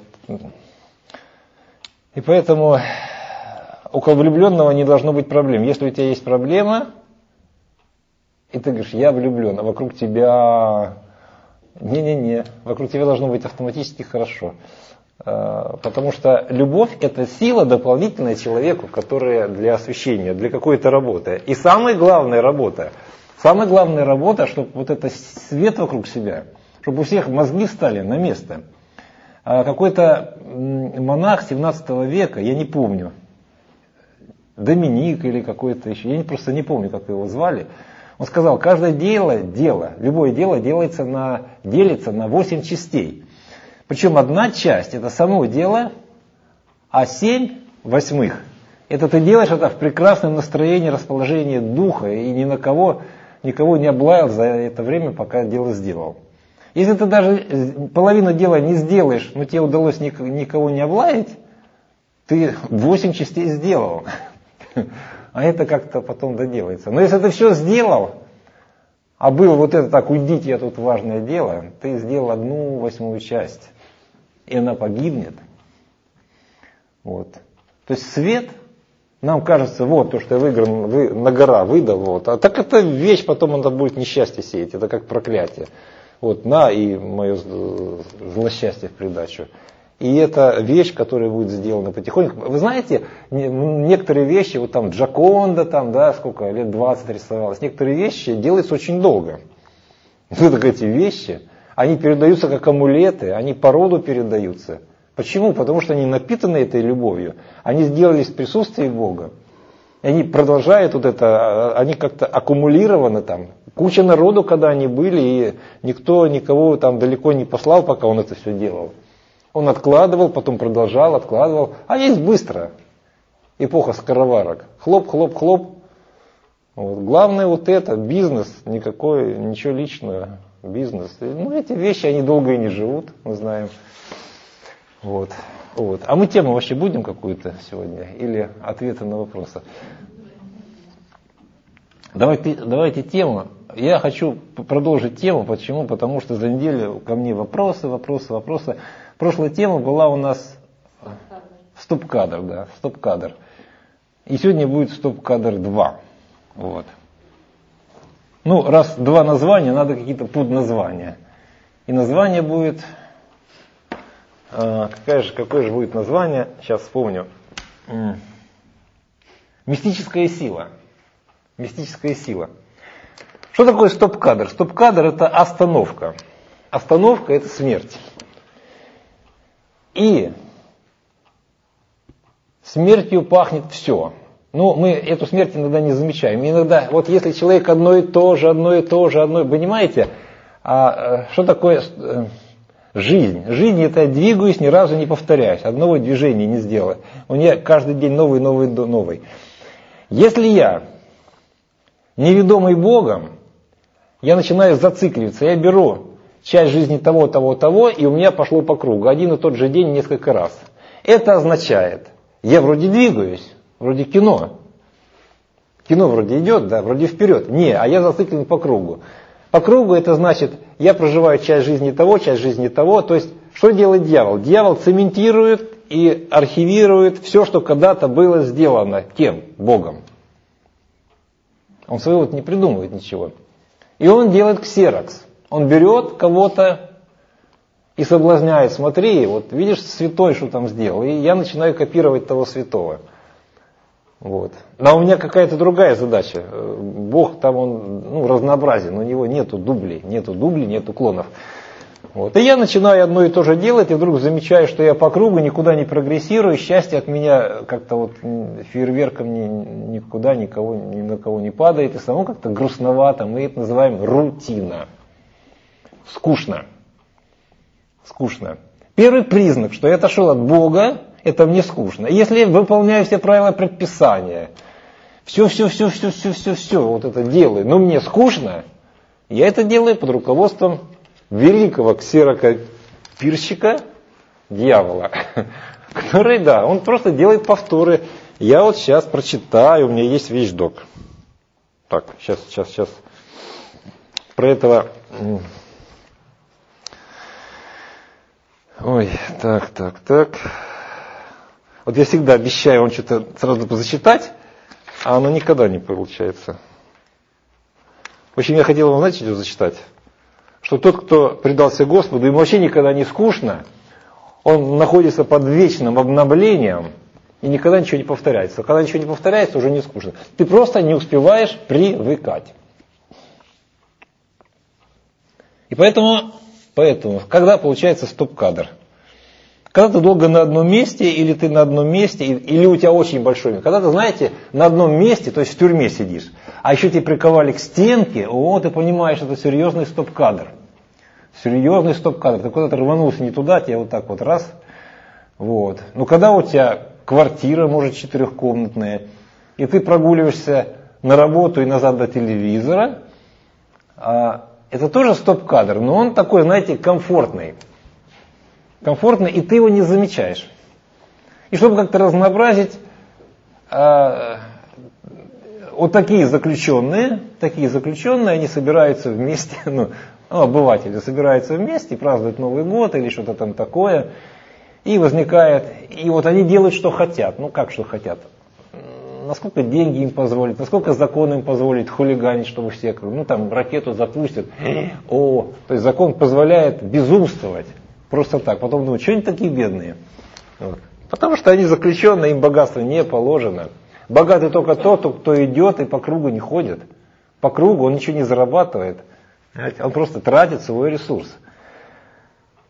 И поэтому около влюбленного не должно быть проблем. Если у тебя есть проблема, и ты говоришь, я влюблен, а вокруг тебя... Не-не-не, вокруг тебя должно быть автоматически хорошо. Потому что любовь – это сила дополнительная человеку, которая для освящения, для какой-то работы. И самая главная работа, самая главная работа, чтобы вот этот свет вокруг себя, чтобы у всех мозги стали на место. Какой-то монах семнадцатого века, я не помню, Доминик или какой-то еще, я просто не помню, как его звали, он сказал, каждое дело, дело, любое дело делается на, делится на восемь частей. Причем одна часть это само дело, а семь восьмых это ты делаешь это в прекрасном настроении, расположении духа и ни на кого, никого не облаял за это время, пока дело сделал. Если ты даже половину дела не сделаешь, но тебе удалось никого не облаять, ты восемь частей сделал. А это как-то потом доделается. Но если ты все сделал, а было вот это так, уйдите, я тут важное дело, ты сделал одну восьмую часть. И она погибнет. Вот. То есть свет, нам кажется, вот то, что я выиграл, вы, на гора выдал, вот. А так это вещь, потом она будет несчастье сеять, это как проклятие. Вот, на и мое злосчастье в придачу. И это вещь, которая будет сделана потихоньку. Вы знаете, некоторые вещи, вот там Джоконда, там, да, сколько, лет двадцать рисовалось, некоторые вещи делаются очень долго. Вот так эти вещи, они передаются как амулеты, они по роду передаются. Почему? Потому что они напитаны этой любовью. Они сделались в присутствии Бога. И они продолжают вот это, они как-то аккумулированы там. Куча народу, когда они были, и никто никого там далеко не послал, пока он это все делал. Он откладывал, потом продолжал, откладывал. А есть быстро. Эпоха скороварок. Хлоп, хлоп, хлоп. Вот. Главное вот это, бизнес, никакой, ничего личного, бизнес. Ну, эти вещи, они долго и не живут, мы знаем. Вот. Вот. А мы тему вообще будем какую-то сегодня? Или ответы на вопросы? Давайте, давайте тему. Я хочу продолжить тему. Почему? Потому что за неделю ко мне вопросы, вопросы, вопросы. Прошлая тема была у нас стоп-кадр, да, стоп-кадр. И сегодня будет стоп-кадр два. Вот. Ну, раз два названия, надо какие-то подназвания. И название будет... Какое же, какое же будет название? Сейчас вспомню. Мистическая сила. Мистическая сила. Что такое стоп-кадр? Стоп-кадр — это остановка. Остановка — это смерть. И смертью пахнет все. Но мы эту смерть иногда не замечаем. Иногда, вот если человек одно и то же, одно и то же, одно, понимаете, а что такое жизнь? Жизнь — это я двигаюсь, ни разу не повторяюсь, одного движения не сделаю. У меня каждый день новый, новый, новый. Если я неведомый Богом, я начинаю зацикливаться, я беру часть жизни того, того, того, и у меня пошло по кругу, один и тот же день несколько раз. Это означает, я вроде двигаюсь, вроде кино. Кино вроде идет, да, вроде вперед. Не, а я зациклен по кругу. По кругу это значит, я проживаю часть жизни того, часть жизни того. То есть, что делает дьявол? Дьявол цементирует и архивирует все, что когда-то было сделано. Кем? Богом. Он своего вот не придумывает ничего. И он делает ксерокс. Он берет кого-то и соблазняет. Смотри, вот видишь, святой что там сделал. И я начинаю копировать того святого. Вот. Но у меня какая-то другая задача. Бог там, он ну, разнообразен, у него нету дублей, нету дублей, нету клонов. Вот. И я начинаю одно и то же делать, и вдруг замечаю, что я по кругу никуда не прогрессирую, счастье от меня как-то вот фейерверком ни, никуда никого, ни на кого не падает, и само как-то грустновато, мы это называем рутина. Скучно. Скучно. Первый признак, что я отошел от Бога, это мне скучно. Если я выполняю все правила предписания, все, все, все, все, все, все, все, вот это делаю, но мне скучно, я это делаю под руководством великого ксерокопирщика дьявола, который, да, он просто делает повторы. Я вот сейчас прочитаю, у меня есть вещдок. Так, сейчас, сейчас, сейчас. Про этого... Ой, так, так, так... Вот я всегда обещаю вам что-то сразу зачитать, а оно никогда не получается. В общем, я хотел вам, знаете, что зачитать? Что тот, кто предался Господу, ему вообще никогда не скучно, он находится под вечным обновлением, и никогда ничего не повторяется. Когда ничего не повторяется, уже не скучно. Ты просто не успеваешь привыкать. И поэтому, поэтому когда получается стоп-кадр? Когда ты долго на одном месте, или ты на одном месте, или у тебя очень большой мир. Когда ты, знаете, на одном месте, то есть в тюрьме сидишь, а еще тебя приковали к стенке, о, ты понимаешь, это серьезный стоп-кадр. Серьезный стоп-кадр. Ты куда-то рванулся не туда, тебя вот так вот раз. Вот. Но когда у тебя квартира, может, четырехкомнатная, и ты прогуливаешься на работу и назад до телевизора, это тоже стоп-кадр, но он такой, знаете, комфортный. Комфортно, и ты его не замечаешь. И чтобы как-то разнообразить, э, вот такие заключенные, такие заключенные, они собираются вместе, ну, ну, обыватели собираются вместе, празднуют Новый год или что-то там такое, и возникает, и вот они делают, что хотят. Ну, как что хотят? Насколько деньги им позволят, насколько закон им позволит хулиганить, чтобы все, ну, там, ракету запустят. О, то есть закон позволяет безумствовать. Просто так. Потом думают, что они такие бедные? Вот. Потому что они заключенные, им богатство не положено. Богатый только тот, кто идет и по кругу не ходит. По кругу он ничего не зарабатывает. Он просто тратит свой ресурс.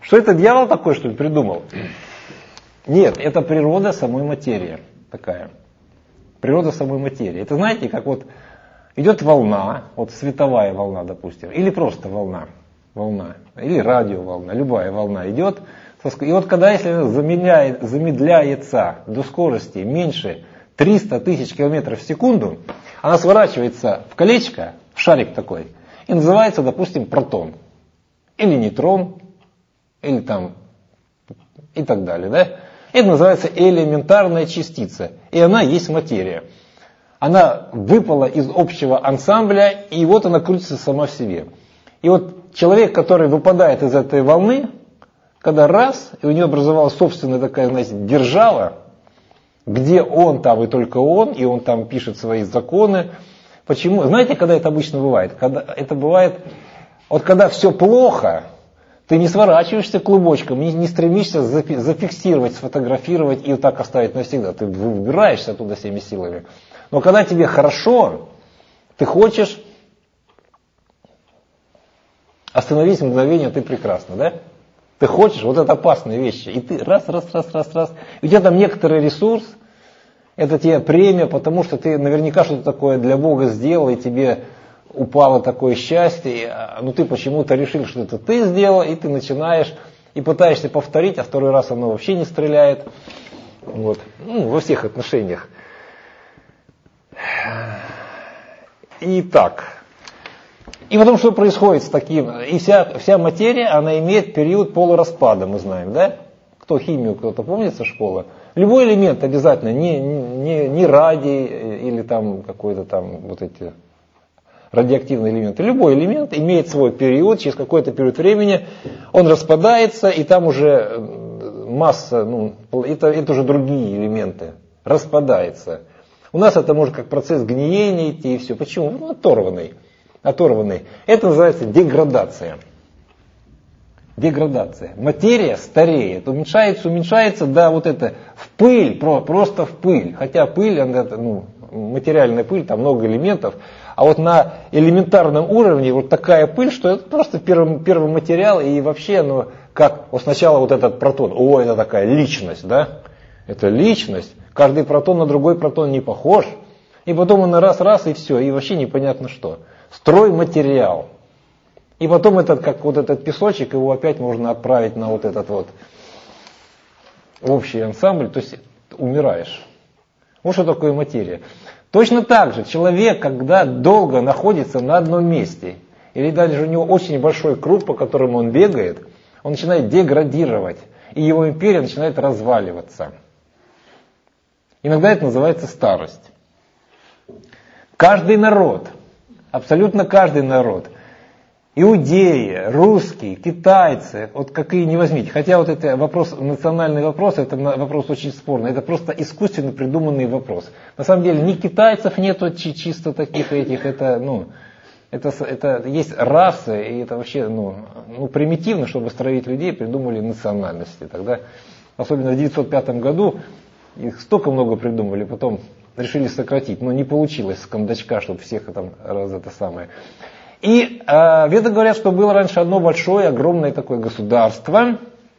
Что это дьявол такой, что ли, придумал? Нет, это природа самой материи такая. Природа самой материи. Это знаете, как вот идет волна, вот световая волна, допустим, или просто волна, волна, или радиоволна, любая волна идет. И вот когда, если она замедляет, замедляется до скорости меньше триста тысяч километров в секунду, она сворачивается в колечко, в шарик такой, и называется, допустим, протон. Или нейтрон, или там, и так далее, да? Это называется элементарная частица, и она есть материя. Она выпала из общего ансамбля, и вот она крутится сама в себе. И вот человек, который выпадает из этой волны, когда раз, и у него образовалась собственная такая, знаете, держава, где он там и только он, и он там пишет свои законы. Почему? Знаете, когда это обычно бывает? Когда это бывает, вот когда все плохо, ты не сворачиваешься клубочком, не, не стремишься зафиксировать, сфотографировать и вот так оставить навсегда. Ты выбираешься оттуда всеми силами. Но когда тебе хорошо, ты хочешь остановить мгновение, ты прекрасно, да? Ты хочешь, вот это опасные вещи. И ты раз, раз, раз, раз, раз. И у тебя там некоторый ресурс, это тебе премия, потому что ты наверняка что-то такое для Бога сделал, и тебе упало такое счастье, но ты почему-то решил, что это ты сделал, и ты начинаешь, и пытаешься повторить, а второй раз оно вообще не стреляет. Вот. Ну, во всех отношениях. Итак. И потом что происходит с таким? И вся, вся материя, она имеет период полураспада, мы знаем, да? Кто химию, кто-то помнит со школы? Любой элемент обязательно, не, не, не радий или там какой-то там вот эти радиоактивные элементы. Любой элемент имеет свой период, через какой-то период времени он распадается, и там уже масса, ну, это, это уже другие элементы, распадается. У нас это может как процесс гниения идти и все. Почему? Ну, оторванный. Оторванный. Это называется деградация. Деградация. Материя стареет, уменьшается, уменьшается, да, вот это в пыль, просто в пыль. Хотя пыль, ну, материальная пыль, там много элементов. А вот на элементарном уровне вот такая пыль, что это просто первый, первый материал, и вообще, ну, как вот сначала вот этот протон, о, это такая личность, да, это личность, каждый протон на другой протон не похож, и потом он раз-раз, и все, и вообще непонятно что. Стройматериал. И потом этот, как вот этот песочек, его опять можно отправить на вот этот вот общий ансамбль, то есть умираешь. Вот что такое материя. Точно так же человек, когда долго находится на одном месте, или даже у него очень большой круг, по которому он бегает, он начинает деградировать, и его империя начинает разваливаться. Иногда это называется старость. Каждый народ, абсолютно каждый народ, иудеи, русские, китайцы, вот какие не возьмите. Хотя вот это вопрос, национальный вопрос, это вопрос очень спорный. Это просто искусственно придуманный вопрос. На самом деле ни китайцев нету чисто таких этих, это, ну, это, это есть расы, и это вообще, ну, ну, примитивно, чтобы строить людей, придумали национальности. Тогда, особенно в девятьсот пятом году, их столько много придумали, потом решили сократить, но не получилось с кондачка, чтобы всех там раз это самое. И э, веды говорят, что было раньше одно большое, огромное такое государство.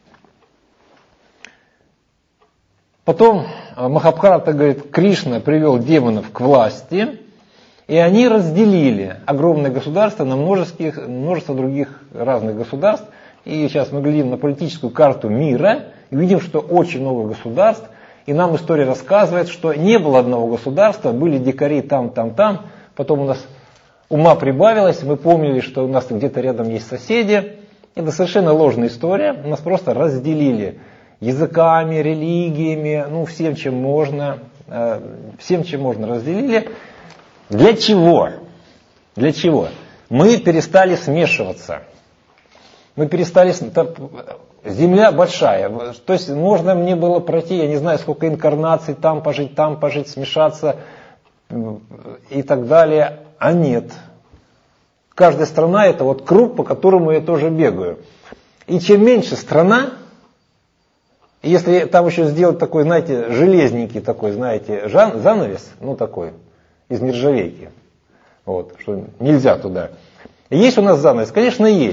Потом э, Махабхарата говорит, Кришна привел демонов к власти, и они разделили огромное государство на множество других разных государств. И сейчас мы глядим на политическую карту мира и видим, что очень много государств. И нам история рассказывает, что не было одного государства, были дикари там, там, там. Потом у нас ума прибавилось, мы помнили, что у нас где-то рядом есть соседи. Это совершенно ложная история. Нас просто разделили языками, религиями, ну всем, чем можно. Всем, чем можно, разделили. Для чего? Для чего? Мы перестали смешиваться. Мы перестали... Земля большая. То есть можно мне было пройти, я не знаю, сколько инкарнаций, там пожить, там пожить, смешаться и так далее. А нет. Каждая страна это вот круг, по которому я тоже бегаю. И чем меньше страна, если там еще сделать такой, знаете, железненький такой, знаете, жан, занавес, ну такой, из нержавейки, вот, что нельзя туда. Есть у нас занавес? Конечно, есть.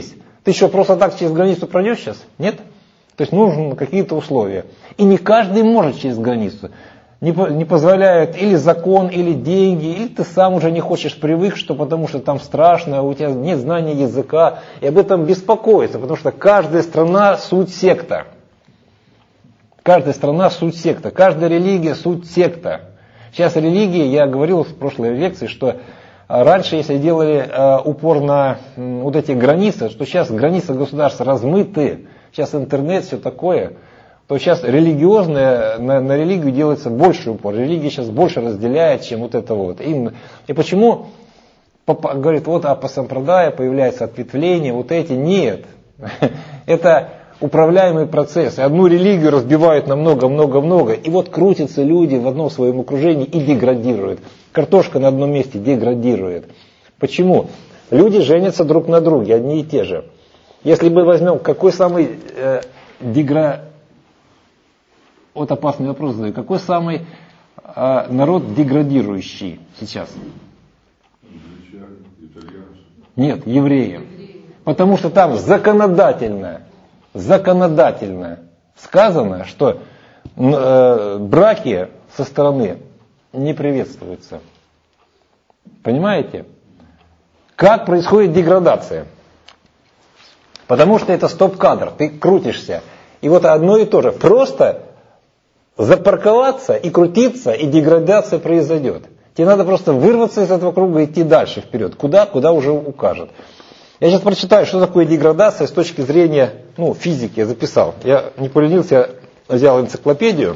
Ты что, просто так через границу пройдешь сейчас? Нет? То есть нужны какие-то условия. И не каждый может через границу. Не, не позволяют или закон, или деньги, или ты сам уже не хочешь привык, что потому что там страшно, у тебя нет знания языка, и об этом беспокоиться, потому что каждая страна суть секта. Каждая страна суть секта, каждая религия суть секта. Сейчас религия, я говорил в прошлой лекции, что раньше, если делали э, упор на э, вот эти границы, что сейчас границы государства размыты, сейчас интернет, все такое, то сейчас религиозное, на, на религию делается больше упор. Религия сейчас больше разделяет, чем вот это вот. И, и почему, говорит, вот апасампрадая, появляется ответвление, вот эти, нет. Это управляемый процесс. И одну религию разбивают на много-много-много. И вот крутятся люди в одном своем окружении и деградируют. Картошка на одном месте деградирует. Почему? Люди женятся друг на друге, одни и те же. Если мы возьмем, какой самый э, дегра... Вот опасный вопрос задаю. Какой самый э, народ деградирующий сейчас? Нет, евреи. Потому что там законодательно, законодательно сказано, что э, браки со стороны не приветствуются. Понимаете? Как происходит деградация? Потому что это стоп-кадр, ты крутишься. И вот одно и то же. Просто запарковаться и крутиться, и деградация произойдет. Тебе надо просто вырваться из этого круга и идти дальше, вперед. Куда? Куда уже укажет. Я сейчас прочитаю, что такое деградация с точки зрения ну, физики. Я записал. Я не поленился, я взял энциклопедию.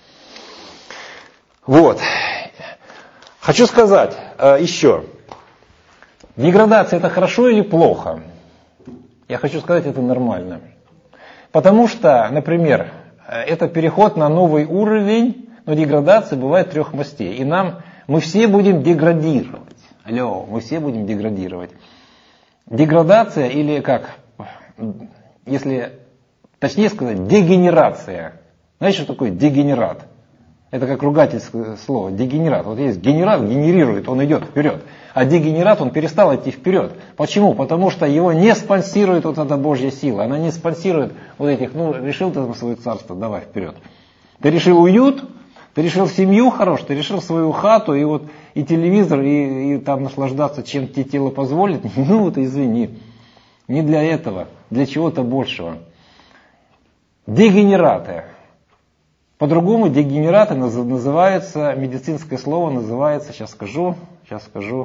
Вот. Хочу сказать э, еще. Деградация это хорошо или плохо? Я хочу сказать, это нормально. Потому что, например, это переход на новый уровень, но деградация бывает трех мастей. И нам, мы все будем деградировать. Алло, мы все будем деградировать. Деградация или как, если точнее сказать, дегенерация. Знаете, что такое дегенерат? Это как ругательское слово, дегенерат. Вот есть генерат, генерирует, он идет вперед. А дегенерат, он перестал идти вперед. Почему? Потому что его не спонсирует вот эта Божья сила. Она не спонсирует вот этих, ну, решил ты там свое царство, давай вперед. Ты решил уют, ты решил семью хорош, ты решил свою хату, и вот и телевизор, и, и там наслаждаться, чем тебе тело позволит. Ну вот извини, не для этого, для чего-то большего. Дегенераты. По-другому дегенераты называются, медицинское слово называется, сейчас скажу, сейчас скажу,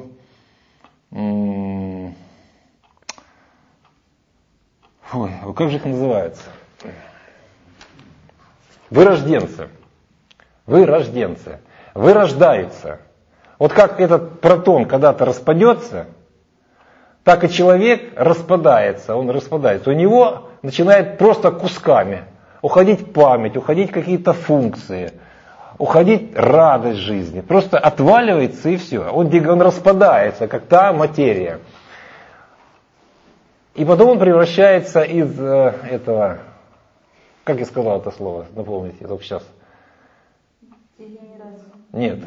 ой, как же их называется? Вырожденцы. Вырожденцы. Вырождаются. Вот как этот протон когда-то распадется, так и человек распадается, он распадается. У него начинает просто кусками уходить память, уходить какие-то функции, уходить радость жизни. Просто отваливается и все. Он, он распадается, как та материя. И потом он превращается из э, этого, как я сказал это слово, напомните, только сейчас. Нет.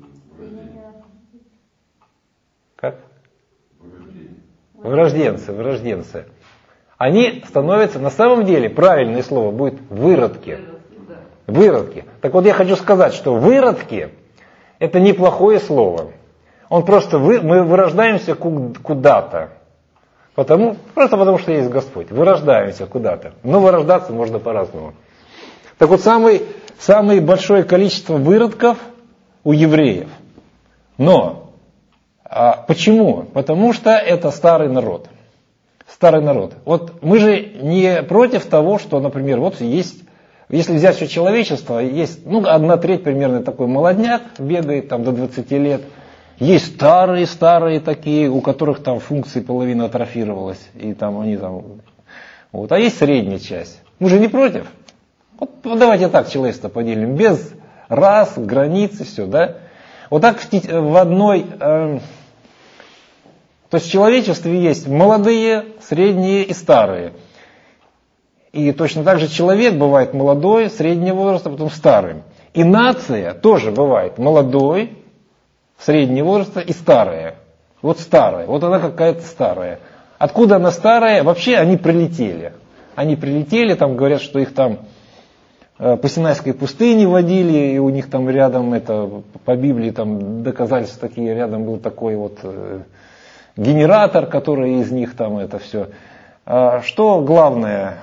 Как? Вырожденцы, вырожденцы. Они становятся, на самом деле, правильное слово будет выродки. Выродки. Так вот я хочу сказать, что выродки это неплохое слово. Он просто, вы, мы вырождаемся куда-то. Потому, просто потому что есть Господь. Вырождаемся куда-то. Но вырождаться можно по-разному. Так вот, самый, самое большое количество выродков у евреев. Но а почему? Потому что это старый народ. Старый народ. Вот мы же не против того, что, например, вот есть, если взять все человечество, есть, ну, одна треть примерно такой молодняк бегает там до двадцати лет. Есть старые-старые такие, у которых там функции половина атрофировалась, и там они там, вот. А есть средняя часть. Мы же не против. Вот, вот давайте так человечество поделим, без рас, границ и все, да. Вот так в, в одной... Э, То есть в человечестве есть молодые, средние и старые. И точно так же человек бывает молодой, среднего возраста, потом старый. И нация тоже бывает молодой, среднего возраста и старая. Вот старая, вот она какая-то старая. Откуда она старая? Вообще они прилетели. Они прилетели, там говорят, что их там по Синайской пустыне водили, и у них там рядом, это по Библии там доказательства такие, рядом был такой вот генератор, который из них там это все. Что главное?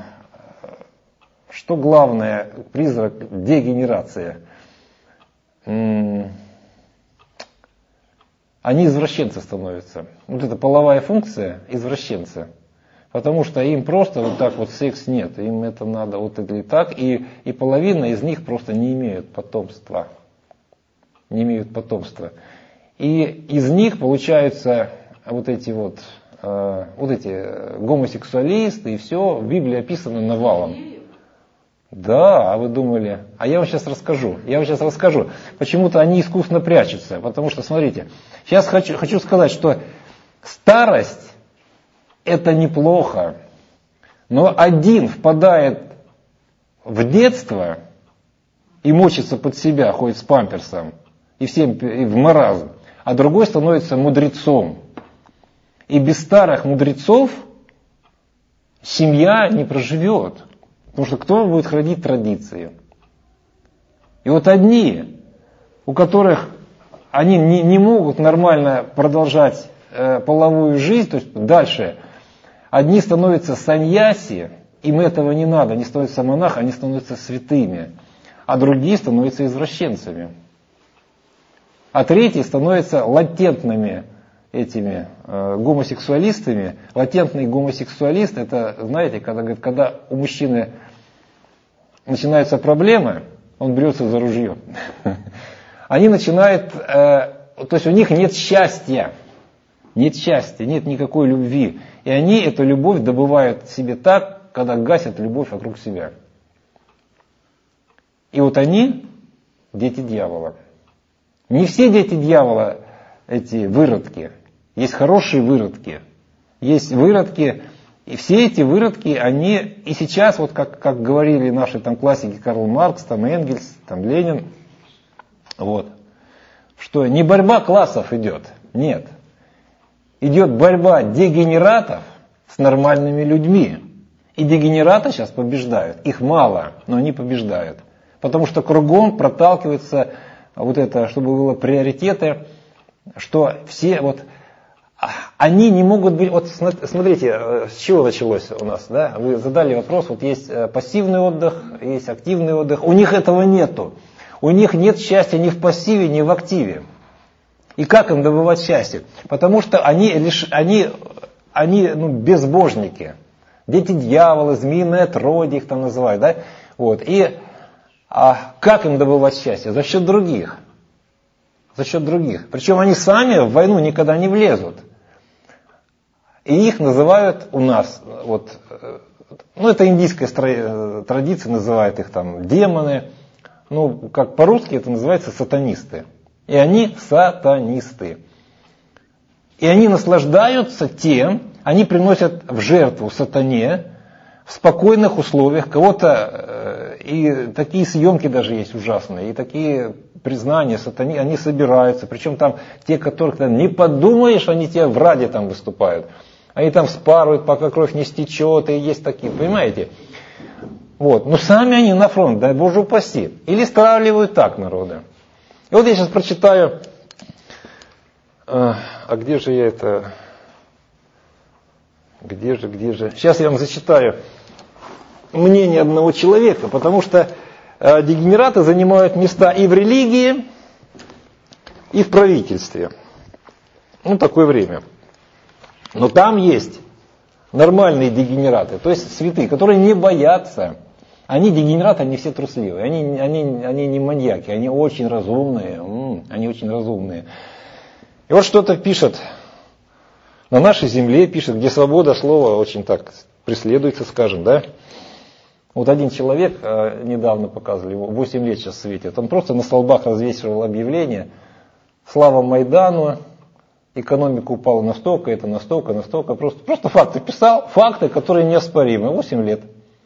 Что главное? Призрак дегенерация. Они извращенцы становятся. Вот эта половая функция извращенцы. Потому что им просто вот так вот секс нет. Им это надо вот или так. И, и половина из них просто не имеют потомства. Не имеют потомства. И из них получаются вот эти вот, э, вот эти гомосексуалисты, и все в Библии описано навалом. Да, а вы думали? А я вам сейчас расскажу. Я вам сейчас расскажу. Почему-то они искусно прячутся. Потому что, смотрите, сейчас хочу, хочу сказать, что старость это неплохо. Но один впадает в детство и мочится под себя, ходит с памперсом, и всем и в маразм, а другой становится мудрецом. И без старых мудрецов семья не проживет. Потому что кто будет хранить традиции? И вот одни, у которых они не, не могут нормально продолжать э, половую жизнь, то есть дальше, одни становятся саньяси, им этого не надо, они становятся монахами, они становятся святыми, а другие становятся извращенцами. А третьи становятся латентными этими э, гомосексуалистами. Латентный гомосексуалист, это, знаете, когда, говорит, когда у мужчины начинаются проблемы, он берется за ружье. Они начинают, э, то есть у них нет счастья, нет счастья, нет никакой любви. И они эту любовь добывают себе так, когда гасят любовь вокруг себя. И вот они дети дьявола. Не все дети дьявола эти выродки. Есть хорошие выродки. Есть выродки. И все эти выродки, они и сейчас, вот как, как говорили наши там классики Карл Маркс, там Энгельс, там Ленин, вот, что не борьба классов идет, нет. Идет борьба дегенератов с нормальными людьми. И дегенераты сейчас побеждают. Их мало, но они побеждают. Потому что кругом проталкивается вот это, чтобы было приоритеты, что все вот, они не могут быть, вот смотрите, с чего началось у нас, да? Вы задали вопрос, вот есть пассивный отдых, есть активный отдых, у них этого нету. У них нет счастья ни в пассиве, ни в активе. И как им добывать счастье? Потому что они, лишь, они, они ну, безбожники. Дети дьявола, змеиное отродье их там называют. Да? Вот. И а как им добывать счастье? За счет других. За счет других. Причем они сами в войну никогда не влезут. И их называют у нас, вот, ну это индийская традиция, называют их там демоны. Ну, как по-русски это называется сатанисты. И они сатанисты. И они наслаждаются тем, они приносят в жертву сатане в спокойных условиях. Кого-то, и такие съемки даже есть ужасные, и такие признания сатане, они собираются. Причем там те, которых там не подумаешь, они тебе в раде там выступают. Они там вспарывают, пока кровь не стечет, и есть такие, понимаете? Вот. Но сами они на фронт, дай Боже упаси. Или стравливают так народы. И вот я сейчас прочитаю, а, а где же я это, где же, где же, сейчас я вам зачитаю мнение одного человека, потому что а, дегенераты занимают места и в религии, и в правительстве. Ну, такое время. Но там есть нормальные дегенераты, то есть святые, которые не боятся. Они дегенераты, они все трусливые, они, они, они не маньяки, они очень разумные, м-м, они очень разумные. И вот что-то пишет, на нашей земле пишет, где свобода слова очень так преследуется, скажем, да. Вот один человек, э, недавно показывали, его восемь лет сейчас светит, он просто на столбах развешивал объявление: слава Майдану, экономика упала настолько, это настолько, настолько, просто, просто факты писал, факты, которые неоспоримы, восемь лет.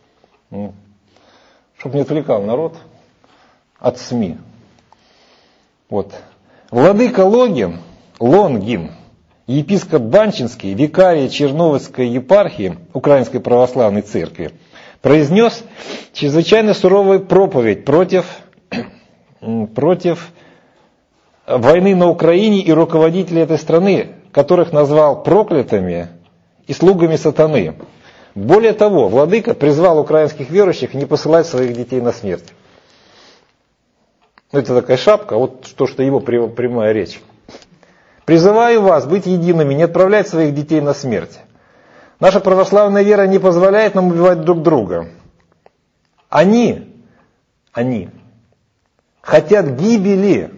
Чтобы не отвлекал народ от СМИ. Вот. Владыка Логин, Лонгин, епископ Банчинский, викарий Черновицкой епархии Украинской Православной Церкви, произнес чрезвычайно суровую проповедь против, против войны на Украине и руководителей этой страны, которых назвал проклятыми и слугами сатаны. Более того, владыка призвал украинских верующих не посылать своих детей на смерть. Ну, это такая шапка, вот то, что его прямая речь. «Призываю вас быть едиными, не отправлять своих детей на смерть. Наша православная вера не позволяет нам убивать друг друга. Они, они хотят гибели».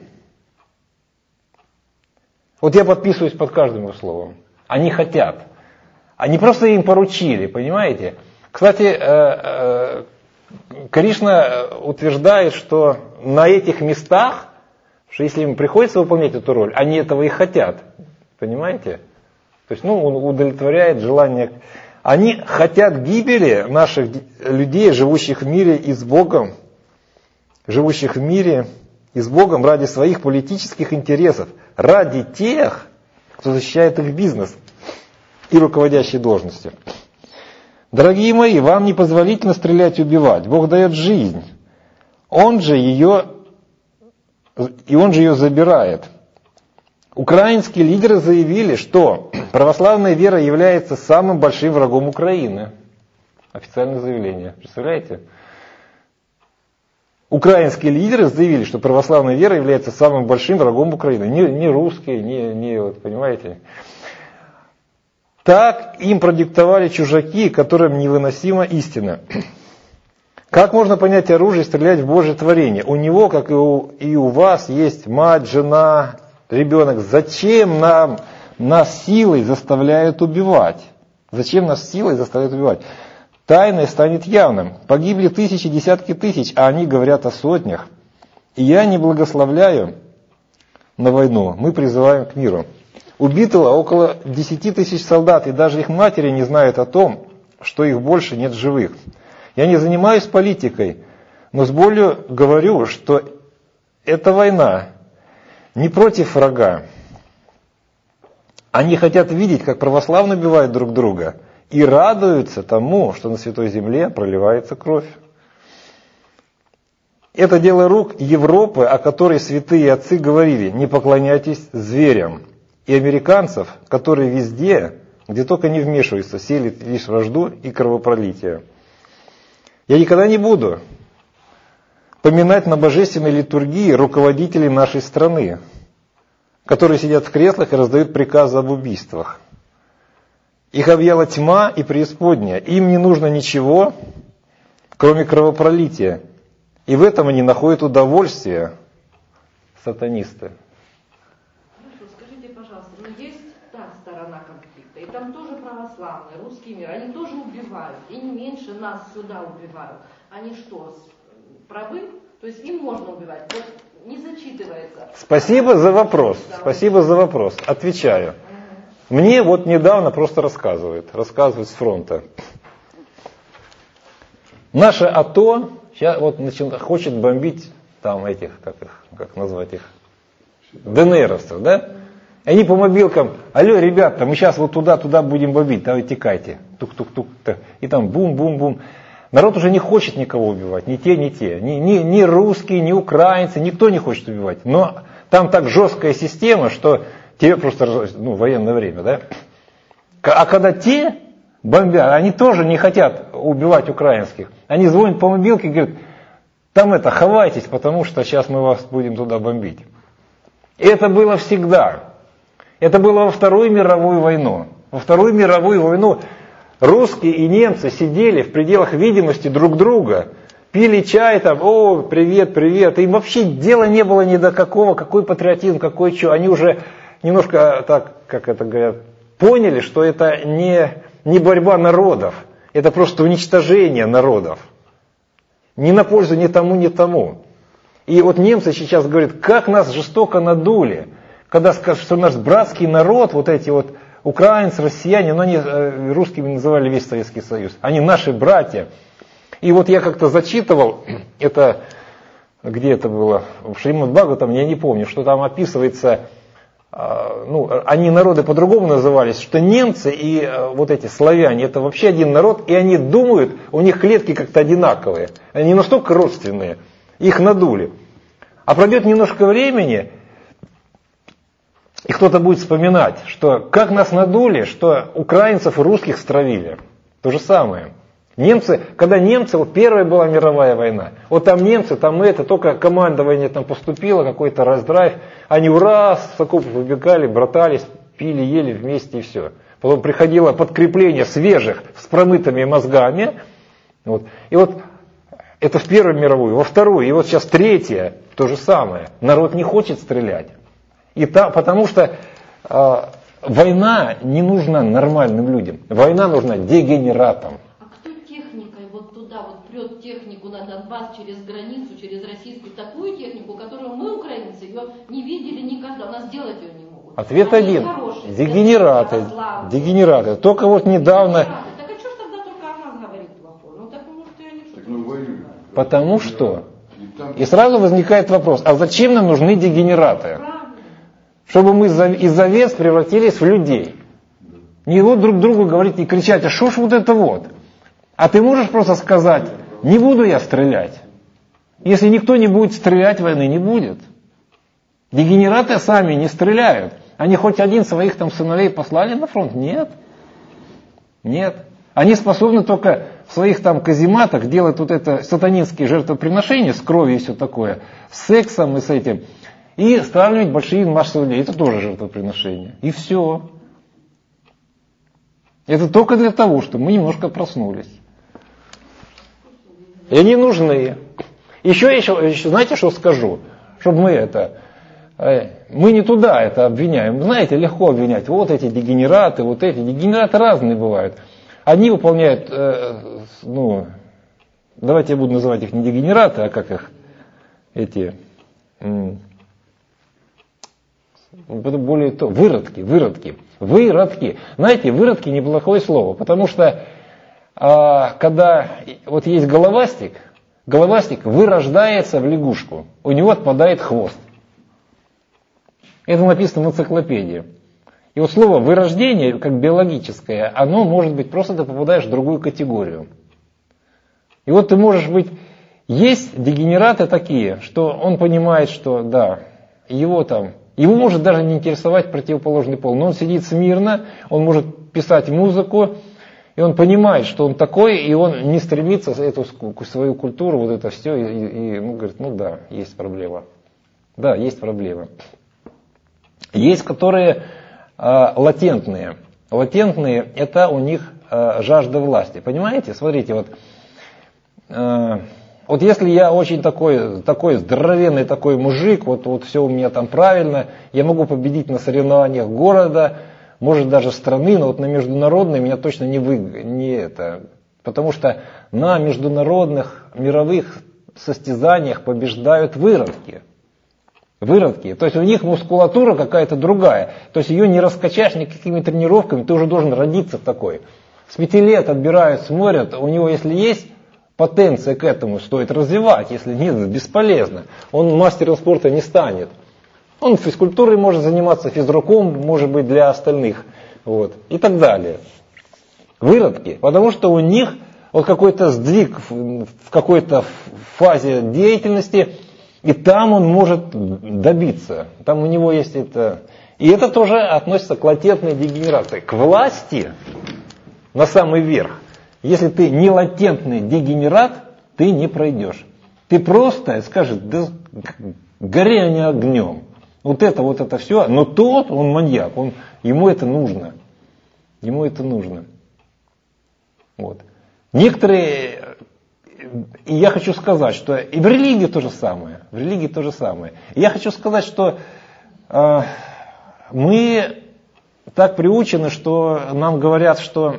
Вот я подписываюсь под каждым его словом. Они хотят. Они просто им поручили, понимаете? Кстати, Кришна утверждает, что на этих местах, что если им приходится выполнять эту роль, они этого и хотят. Понимаете? То есть, ну, он удовлетворяет желание. Они хотят гибели наших людей, живущих в мире и с Богом, живущих в мире и с Богом ради своих политических интересов, ради тех, кто защищает их бизнес и руководящие должности. Дорогие мои, вам не позволительно стрелять и убивать. Бог дает жизнь. Он же ее, и Он же ее забирает. Украинские лидеры заявили, что православная вера является самым большим врагом Украины. Официальное заявление. Представляете? Украинские лидеры заявили, что православная вера является самым большим врагом Украины. Не, не русские, не, не вот, понимаете. Так им продиктовали чужаки, которым невыносима истина. Как можно понять оружие и стрелять в Божье творение? У него, как и у, и у вас, есть мать, жена, ребенок. Зачем нам нас силой заставляют убивать? Зачем нас силой заставляют убивать? Тайное станет явным. Погибли тысячи, десятки тысяч, а они говорят о сотнях. И я не благословляю на войну, мы призываем к миру. Убито около десяти тысяч солдат, и даже их матери не знают о том, что их больше нет живых. Я не занимаюсь политикой, но с болью говорю, что эта война не против врага. Они хотят видеть, как православные убивают друг друга, и радуются тому, что на Святой Земле проливается кровь. Это дело рук Европы, о которой святые отцы говорили: не поклоняйтесь зверям. И американцев, которые везде, где только не вмешиваются, сеют лишь вражду и кровопролитие. Я никогда не буду поминать на божественной литургии руководителей нашей страны, которые сидят в креслах и раздают приказы об убийствах. Их объяла тьма и преисподняя. Им не нужно ничего, кроме кровопролития. И в этом они находят удовольствие, сатанисты. И там тоже православные, русский мир, они тоже убивают, и не меньше нас сюда убивают. Они что, правы? То есть им можно убивать, вот не зачитывается. Спасибо за вопрос, спасибо за вопрос, отвечаю. Мне вот недавно просто рассказывают, рассказывают с фронта. Наше АТО сейчас вот начинает, хочет бомбить там этих, как их, как назвать их, ДНРовцев, да? Они по мобилкам: алло, ребята, мы сейчас вот туда-туда будем бомбить, давайте текайте. Тук-тук-тук. И там бум-бум-бум. Народ уже не хочет никого убивать, ни те, ни те. Ни, ни, ни русские, ни украинцы, никто не хочет убивать. Но там так жесткая система, что тебе просто, ну, военное время, да? А когда те бомбят, они тоже не хотят убивать украинских. Они звонят по мобилке и говорят: там это, ховайтесь, потому что сейчас мы вас будем туда бомбить. И это было всегда. Это было во Вторую мировую войну. Во Вторую мировую войну русские и немцы сидели в пределах видимости друг друга, пили чай там: о, привет, привет. Им вообще дела не было ни до какого, какой патриотизм, какой что. Они уже немножко, так, как это говорят, поняли, что это не, не борьба народов, это просто уничтожение народов. Ни на пользу ни тому, ни тому. И вот немцы сейчас говорят: как нас жестоко надули. Когда скажут, что наш братский народ, вот эти вот украинцы, россияне, но они русскими называли весь Советский Союз, они наши братья. И вот я как-то зачитывал, это, где это было, в Шримад Бхагаватам, я не помню, что там описывается ну, они народы по-другому назывались, что немцы и вот эти славяне, это вообще один народ, и они думают, у них клетки как-то одинаковые, они настолько родственные, их надули. А пройдет немножко времени, и кто-то будет вспоминать, что как нас надули, что украинцев и русских стравили. То же самое. Немцы, когда немцы, вот первая была мировая война, вот там немцы, там это, только командование там поступило, какой-то раздрайв, они ура, с окопов выбегали, братались, пили, ели вместе и все. Потом приходило подкрепление свежих с промытыми мозгами, вот. И вот это в Первую мировую, во Вторую, и вот сейчас третья, то же самое. Народ не хочет стрелять. И та, потому что э, война не нужна нормальным людям, война нужна дегенератам. Вот туда вот прет технику на Донбасс через границу, через российскую, такую технику, которую мы, украинцы, ее не видели никогда, у нас делать ее не могут. Ответ Они один. Хорошие, Дегенераты. Дегенераты. Только вот недавно... Дегенераты. Так а что ж тогда только о нас говорит плохое? Ну так может и они что-то... Потому что... И сразу возникает вопрос, а зачем нам нужны дегенераты? Правильно. Чтобы мы из овец превратились в людей. Не вот друг другу говорить и кричать, а что ж вот это вот? А ты можешь просто сказать, не буду я стрелять. Если никто не будет стрелять, войны не будет. Дегенераты сами не стреляют. Они хоть один своих там сыновей послали на фронт? Нет. Нет. Они способны только в своих там казематах делать вот это сатанинские жертвоприношения с кровью и все такое, с сексом и с этим, и стравливать большие массы людей. Это тоже жертвоприношение. И все. Это только для того, чтобы мы немножко проснулись. И они нужны. Еще, еще, еще знаете, что скажу? Чтобы мы это... Мы не туда это обвиняем. Знаете, легко обвинять. Вот эти дегенераты, вот эти. Дегенераты разные бывают. Они выполняют, э, ну, давайте я буду называть их не дегенераты, а как их, эти, м, более то, выродки, выродки, выродки. Знаете, выродки неплохое слово, потому что, а, когда вот есть головастик, головастик вырождается в лягушку, у него отпадает хвост. Это написано в энциклопедии. И вот слово вырождение, как биологическое, оно может быть просто ты попадаешь в другую категорию. И вот ты можешь быть, есть дегенераты такие, что он понимает, что да, его там, его может даже не интересовать противоположный пол, но он сидит смирно, он может писать музыку, и он понимает, что он такой, и он не стремится эту свою культуру, вот это все, и, и ну, говорит, ну да, есть проблема. Да, есть проблема. Есть, которые... латентные. Латентные – это у них э, жажда власти. Понимаете? Смотрите, вот, э, вот если я очень такой, такой здоровенный такой мужик, вот, вот все у меня там правильно, я могу победить на соревнованиях города, может даже страны, но вот на международной меня точно не, вы, не это. Потому что на международных мировых состязаниях побеждают выродки. Выродки. То есть у них мускулатура какая-то другая. То есть ее не раскачаешь никакими тренировками, ты уже должен родиться такой. С пяти лет отбирают, смотрят, у него если есть потенция к этому, стоит развивать, если нет, бесполезно. Он мастером спорта не станет. Он физкультурой может заниматься, физруком, может быть, для остальных. Вот, и так далее. Выродки. Потому что у них вот какой-то сдвиг в какой-то фазе деятельности, и там он может добиться. Там у него есть это. И это тоже относится к латентной дегенерации. К власти на самый верх. Если ты не латентный дегенерат, ты не пройдешь. Ты просто скажешь, да гори они огнем. Вот это, вот это все. Но тот, он маньяк. Он, ему это нужно. Ему это нужно. Вот. Некоторые... И я хочу сказать, что и в религии то же самое. В религии то же самое. И я хочу сказать, что э, мы так приучены, что нам говорят, что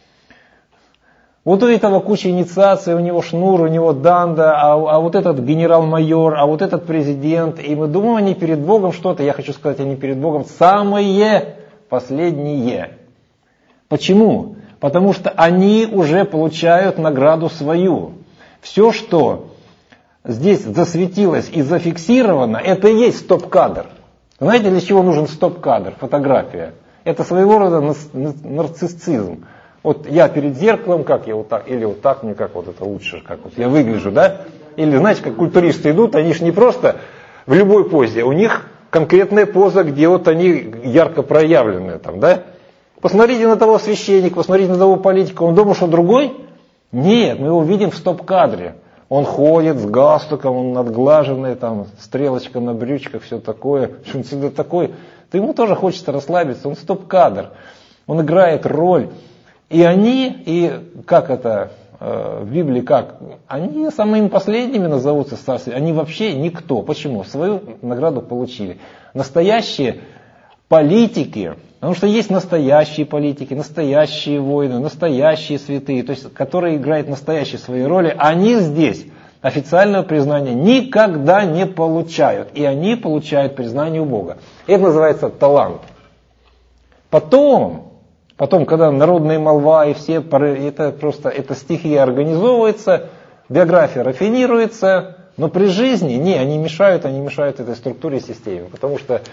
вот у этого куча инициаций, у него шнур, у него данда, а, а вот этот генерал-майор, а вот этот президент. И мы думаем, они перед Богом что-то. Я хочу сказать, они перед Богом самые последние. Почему? Потому что они уже получают награду свою. Все, что здесь засветилось и зафиксировано, это и есть стоп-кадр. Знаете, для чего нужен стоп-кадр, фотография? Это своего рода нарциссизм. Вот я перед зеркалом, как я вот так, или вот так, мне как вот это лучше, как вот я выгляжу, да? Или знаете, как культуристы идут, они же не просто в любой позе, у них конкретная поза, где вот они ярко проявленные там, да? Посмотрите на того священника, посмотрите на того политика, он думал, что другой? Нет, мы его видим в стоп-кадре. Он ходит с галстуком, он надглаженный, там, стрелочка на брючках, все такое, что он всегда такой. То ему тоже хочется расслабиться, он стоп-кадр, он играет роль. И они, и как это э, в Библии, как? Они самыми последними назовутся в царстве, они вообще никто. Почему? Свою награду получили. Настоящие политики, потому что есть настоящие политики, настоящие воины, настоящие святые, то есть, которые играют настоящие свои роли, они здесь официального признания никогда не получают. И они получают признание у Бога. Это называется талант. Потом... Потом, когда народная молва и все, это просто, эта стихия организовывается, биография рафинируется, но при жизни, не, они мешают, они мешают этой структуре и системе, потому что,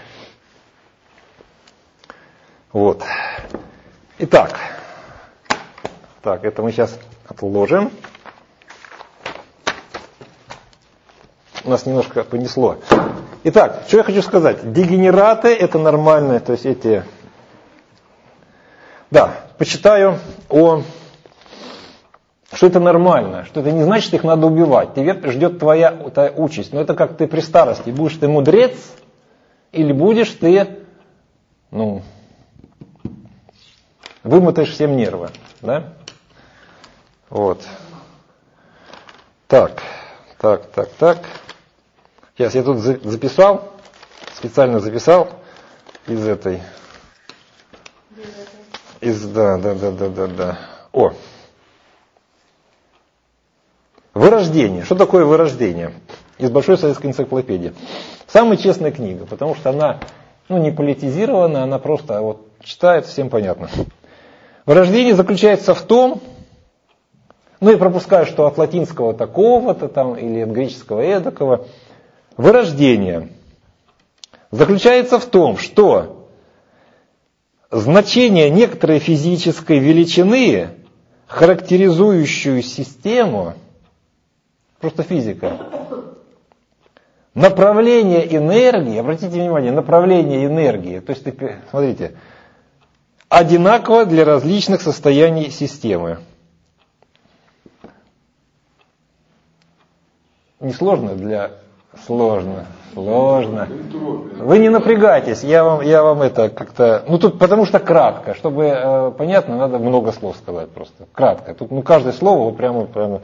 вот. Итак, так, это мы сейчас отложим. Нас немножко понесло. Итак, что я хочу сказать. Дегенераты это нормальные, то есть эти... Да, почитаю о... Что это нормально, что это не значит, что их надо убивать. Тебя ждет твоя, твоя участь. Но это как ты при старости. Будешь ты мудрец или будешь ты, ну, вымотаешь всем нервы. Да? Вот. Так, так, так, так. Сейчас я тут записал, специально записал из этой... Из, да, да, да, да, да, да. О. Вырождение. Что такое вырождение? Из Большой советской энциклопедии. Самая честная книга, потому что она, ну, не политизирована, она просто вот читает, всем понятно. Вырождение заключается в том, ну и пропускаю, что от латинского такого-то там, или от греческого эдакого. Вырождение заключается в том, что значение некоторой физической величины, характеризующую систему, просто физика, направление энергии, обратите внимание, направление энергии, то есть, смотрите, одинаково для различных состояний системы. Не сложно для... Сложно. Сложно. Вы не напрягайтесь, я вам, я вам это как-то... Ну тут потому что кратко, чтобы э, понятно, надо много слов сказать просто. Кратко. Тут ну, каждое слово вот прямо, прямо...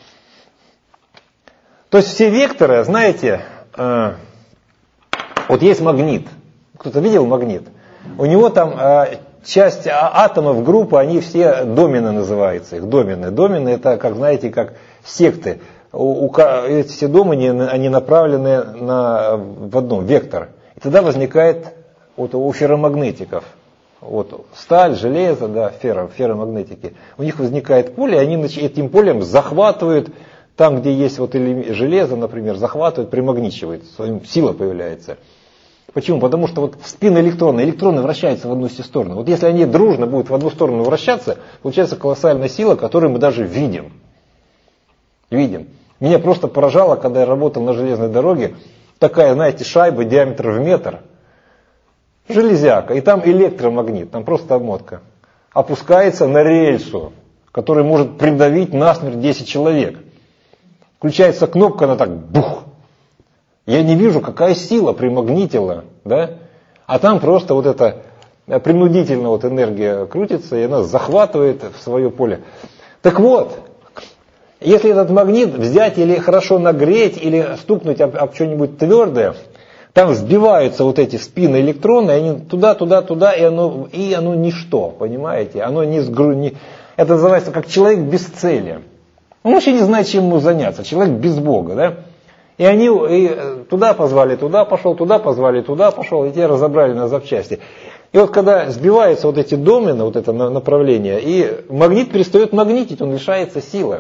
То есть все векторы, знаете, э, вот есть магнит. Кто-то видел магнит? У него там э, часть атомов группы, они все домены называются. Их домены. Домены это, как знаете, как секты. У, у, эти все домены, они направлены на, в одном, вектор. И тогда возникает вот, у ферромагнетиков, вот, сталь, железо, да, ферро, ферромагнетики, у них возникает поле, и они этим полем захватывают, там, где есть вот, или железо, например, захватывают, примагничивают, сила появляется. Почему? Потому что вот спин электрона, электроны вращаются в одну сторону. Вот если они дружно будут в одну сторону вращаться, получается колоссальная сила, которую мы даже видим. Видим. Меня просто поражало, когда я работал на железной дороге, такая, знаете, шайба диаметр в метр, железяка, и там электромагнит, там просто обмотка, опускается на рельсу, который может придавить насмерть десять человек. Включается кнопка, она так бух. Я не вижу, какая сила примагнитила, да? А там просто вот эта принудительно вот энергия крутится, и она захватывает в свое поле. Так вот, если этот магнит взять или хорошо нагреть, или стукнуть об, об что-нибудь твердое, там сбиваются вот эти спины электроны, они туда, туда, туда, и оно, и оно ничто, понимаете? Оно не, сгру, не это называется как человек без цели. Он вообще не знает, чем ему заняться, человек без Бога, да? И они и туда позвали, туда пошел, туда позвали, туда пошел, и те разобрали на запчасти. И вот когда сбиваются вот эти домены, вот это направление, и магнит перестает магнитить, он лишается силы.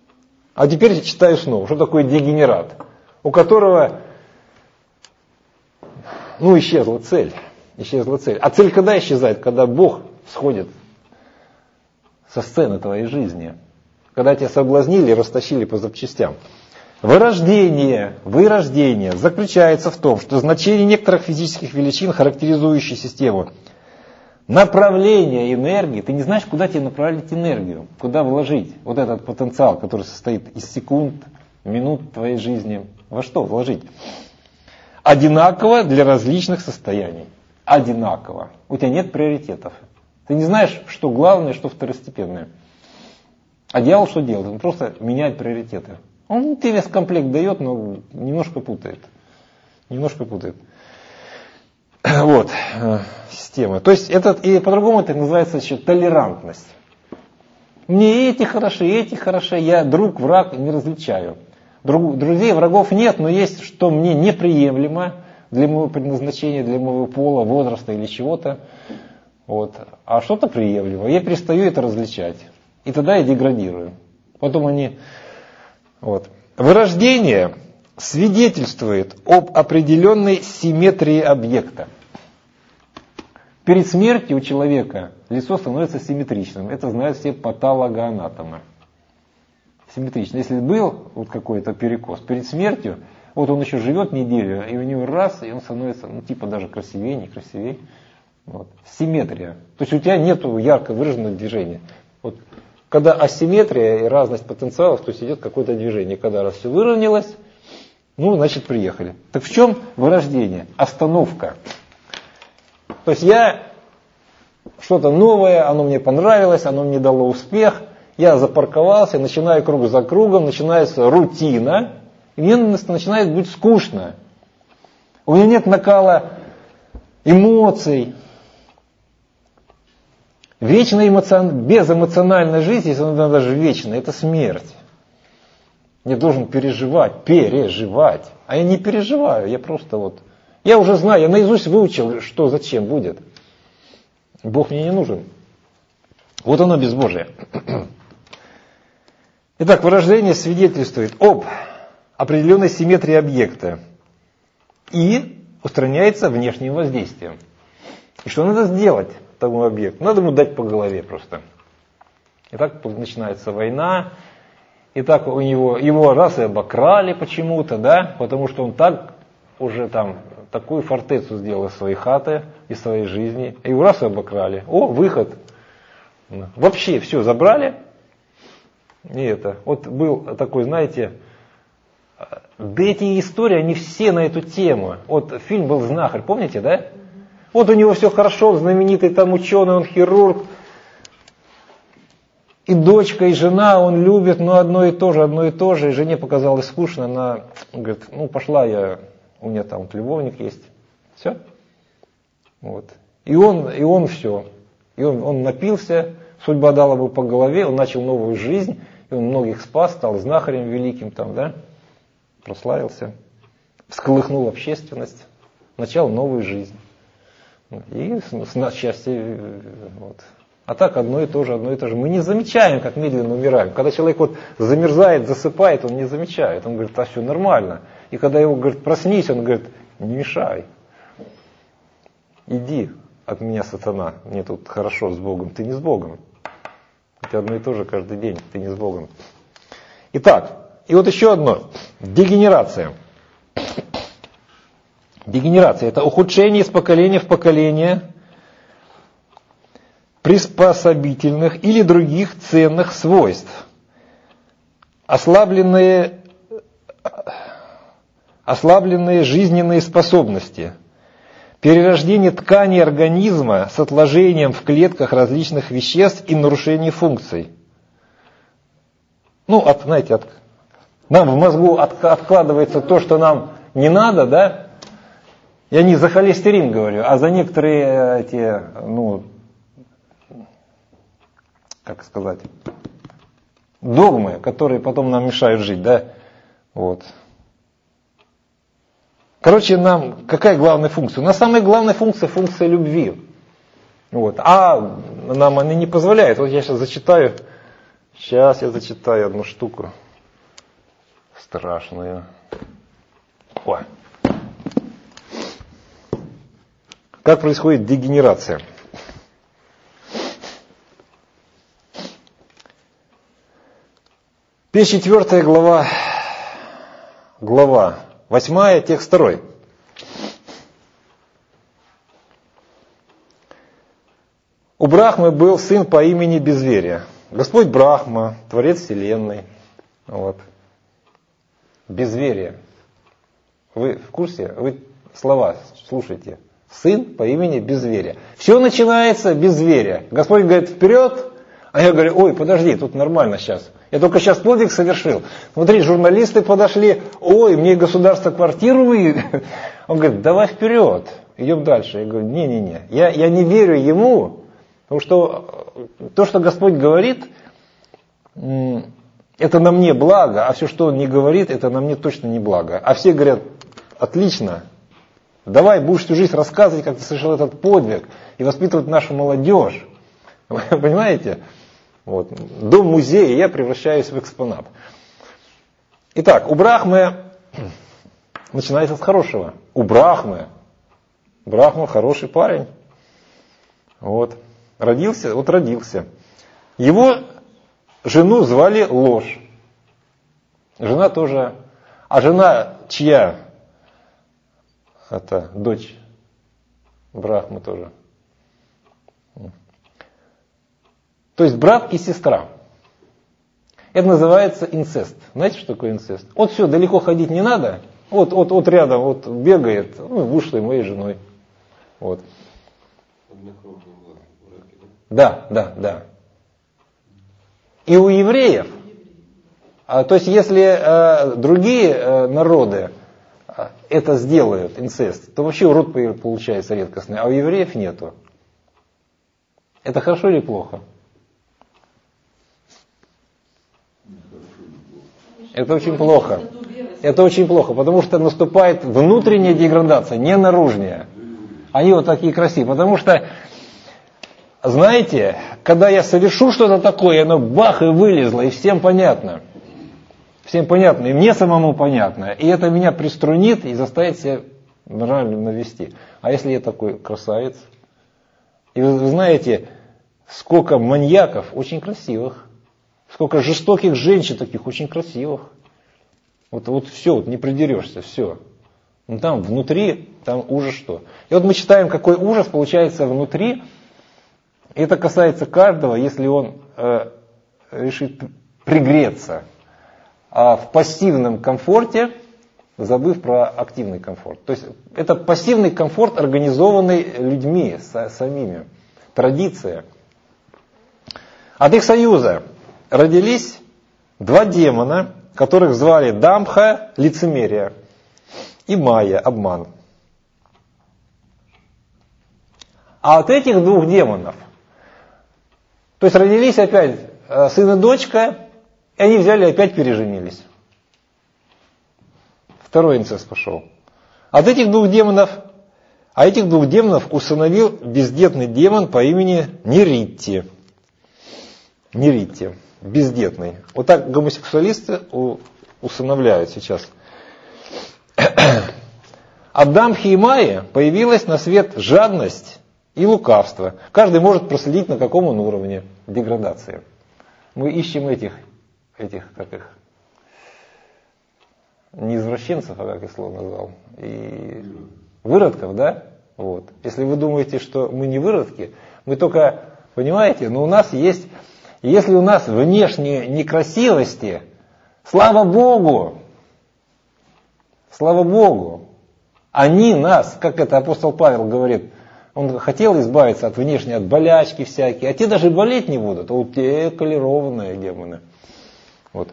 А теперь читаю снова, что такое дегенерат, у которого ну, исчезла цель. Исчезла цель. А цель когда исчезает? Когда Бог сходит со сцены твоей жизни. Когда тебя соблазнили и растащили по запчастям. Вырождение, вырождение заключается в том, что значение некоторых физических величин, характеризующих систему направления энергии, ты не знаешь, куда тебе направить энергию, куда вложить вот этот потенциал, который состоит из секунд, минут твоей жизни, во что вложить. Одинаково для различных состояний. Одинаково. У тебя нет приоритетов. Ты не знаешь, что главное, что второстепенное. А дьявол что делает? Он просто меняет приоритеты. Он тебе весь комплект дает, но немножко путает. Немножко путает. Вот, система. То есть, это, и по-другому это называется еще толерантность. Мне эти хороши, эти хороши, я друг, враг не различаю. Друг, друзей, врагов нет, но есть, что мне неприемлемо для моего предназначения, для моего пола, возраста или чего-то. Вот. А что-то приемлемо. Я перестаю это различать. И тогда я деградирую. Потом они... Вот. Вырождение свидетельствует об определенной симметрии объекта. Перед смертью у человека лицо становится симметричным. Это знают все патологоанатомы. Симметрично. Если был вот какой-то перекос перед смертью, вот он еще живет неделю, и у него раз, и он становится, ну, типа даже красивее, не красивее. Вот. Симметрия. То есть у тебя нет ярко выраженного движения. Вот. Когда асимметрия и разность потенциалов, то есть идет какое-то движение. Когда раз все выровнялось, ну, значит, приехали. Так в чем вырождение? Остановка. То есть я что-то новое, оно мне понравилось, оно мне дало успех, я запарковался, начинаю круг за кругом, начинается рутина, и мне начинает быть скучно. У меня нет накала эмоций. Вечная эмоцион... безэмоциональная жизнь, если она даже вечная, это смерть. Я должен переживать, переживать. А я не переживаю, я просто вот... Я уже знаю, я наизусть выучил, что зачем будет. Бог мне не нужен. Вот оно безбожие. Итак, вырождение свидетельствует об определенной симметрии объекта и устраняется внешним воздействием. И что надо сделать тому объекту? Надо ему дать по голове просто. И так начинается война. И так у него, его раз и обокрали почему-то, да, потому что он так уже там такую фортецу сделал из своей хаты, из своей жизни. И его раз и обокрали. О, выход. Вообще все забрали. И это. Вот был такой, знаете, да эти истории, они все на эту тему. Вот фильм был «Знахарь», помните, да? Вот у него все хорошо, он знаменитый там ученый, он хирург. И дочка, и жена, он любит, но одно и то же, одно и то же. И жене показалось скучно, она говорит, ну пошла я, у меня там вот любовник есть. Все. Вот. И он, и он все. И он, он напился, судьба дала ему по голове, он начал новую жизнь, и он многих спас, стал знахарем великим там, да, прославился, всколыхнул общественность, начал новую жизнь. И с счастья, вот. А так одно и то же, одно и то же. Мы не замечаем, как медленно умираем. Когда человек вот замерзает, засыпает, он не замечает. Он говорит, а все нормально. И когда его говорит, проснись, он говорит, не мешай. Иди от меня, сатана, мне тут хорошо с Богом. Ты не с Богом. Это одно и то же каждый день, ты не с Богом. Итак, и вот еще одно. Дегенерация. Дегенерация – это ухудшение из поколения в поколение приспособительных или других ценных свойств, ослабленные, ослабленные жизненные способности, перерождение тканей организма с отложением в клетках различных веществ и нарушение функций. Ну, от, знаете, от, нам в мозгу от, откладывается то, что нам не надо, да? Я не за холестерин говорю, а за некоторые эти, ну, как сказать, догмы, которые потом нам мешают жить, да? Вот. Короче, нам какая главная функция? У нас самая главная функция – функция любви. Вот. А нам она не позволяет. Вот я сейчас зачитаю, сейчас я зачитаю одну штуку страшную. Ой. как происходит дегенерация. Пятьдесят четвёртая глава, глава восьмая, текст второй. У Брахмы был сын по имени Безверие. Господь Брахма, Творец Вселенной. Вот. Безверие. Вы в курсе? Вы слова слушайте. Сын по имени Безверие. Все начинается безверия. Господь говорит вперед, а я говорю, ой, подожди, тут нормально сейчас. Я только сейчас подвиг совершил. Смотри, журналисты подошли, ой, мне государство квартиру вы. Он говорит, давай вперед, идем дальше. Я говорю, не-не-не, я, я не верю ему, потому что то, что Господь говорит, это на мне благо, а все, что Он не говорит, это на мне точно не благо. А все говорят, отлично, давай будешь всю жизнь рассказывать, как ты совершил этот подвиг и воспитывать нашу молодежь. Вы понимаете? Вот. До музея я превращаюсь в экспонат. Итак, у Брахмы начинается с хорошего. У Брахмы. Брахма хороший парень. Вот. Родился, вот родился. Его жену звали Ложь. Жена тоже. А жена чья? Это дочь Брахмы тоже. То есть брат и сестра. Это называется инцест. Знаете, что такое инцест? Вот все, далеко ходить не надо. Вот, вот, вот рядом вот бегает, ну, вышла и моей женой. Вот. Да, да, да. И у евреев, а, то есть если а, другие а, народы а, это сделают, инцест, то вообще урод получается редкостный, а у евреев нету. Это хорошо или плохо? Это очень плохо. Это очень плохо, потому что наступает внутренняя деградация, не наружная. Они вот такие красивые. Потому что, знаете, когда я совершу что-то такое, оно бах и вылезло, и всем понятно. Всем понятно, и мне самому понятно. И это меня приструнит и заставит себя нормально навести. А если я такой красавец? И вы, вы знаете, сколько маньяков очень красивых. Сколько жестоких женщин таких, очень красивых. Вот, вот все, вот не придерешься, все. Ну там внутри, там ужас что. И вот мы читаем, какой ужас получается внутри. И это касается каждого, если он э, решит пригреться а в пассивном комфорте, забыв про активный комфорт. То есть это пассивный комфорт, организованный людьми с, самими. Традиция. От их союза родились два демона, которых звали Дамха, лицемерие, и Майя, обман. А от этих двух демонов, то есть родились опять сын и дочка, и они взяли и опять переженились. Второй инцест пошел. От этих двух демонов, а этих двух демонов усыновил бездетный демон по имени Неритти. Неритти. Бездетный. Вот так гомосексуалисты усыновляют сейчас. От Дамхи и Майи появилась на свет жадность и лукавство. Каждый может проследить, на каком он уровне деградации. Мы ищем этих, этих, как их, не извращенцев, а как я слово назвал, и выродков, да? Вот. Если вы думаете, что мы не выродки, мы только, понимаете, но у нас есть... Если у нас внешние некрасивости, слава Богу, слава Богу, они нас, как это апостол Павел говорит, он хотел избавиться от внешней, от болячки всякие, а те даже болеть не будут, а у те колерованные демоны. Вот.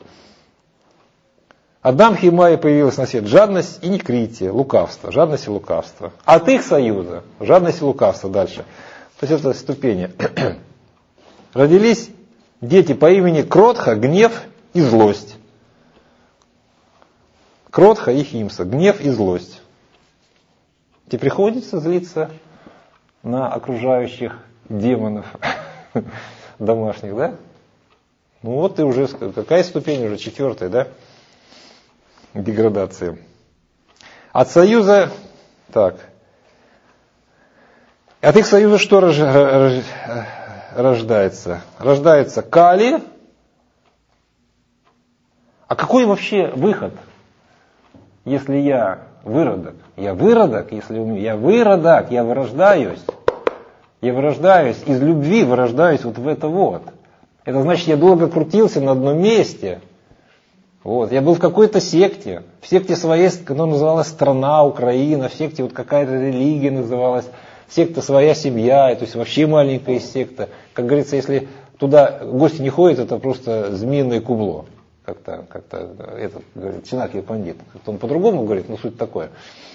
От Дамхи и Майи появилась на свет жадность и некритие, лукавство, жадность и лукавство. От их союза, жадность и лукавство дальше. То есть это ступени. Родились дети по имени Кротха, гнев и злость. Кротха и Химса, гнев и злость. Тебе приходится злиться на окружающих демонов домашних, да? Ну вот ты уже, какая ступень уже, четвертая, да? Деградации. От союза, так, От их союза что рождается? Рождается Кали. А какой вообще выход, если я выродок? Я выродок, если у меня, я выродок, я вырождаюсь. Я вырождаюсь из любви, вырождаюсь вот в это вот. Это значит, я долго крутился на одном месте. Вот. Я был в какой-то секте. В секте своей, которая называлась страна, Украина, в секте вот какая-то религия называлась, секта своя семья, то есть вообще маленькая секта. Как говорится, если туда гости не ходят, это просто змеиное кубло. Как-то, как-то этот, говорит, Чинаки Пандит. Он по-другому говорит, но суть такое.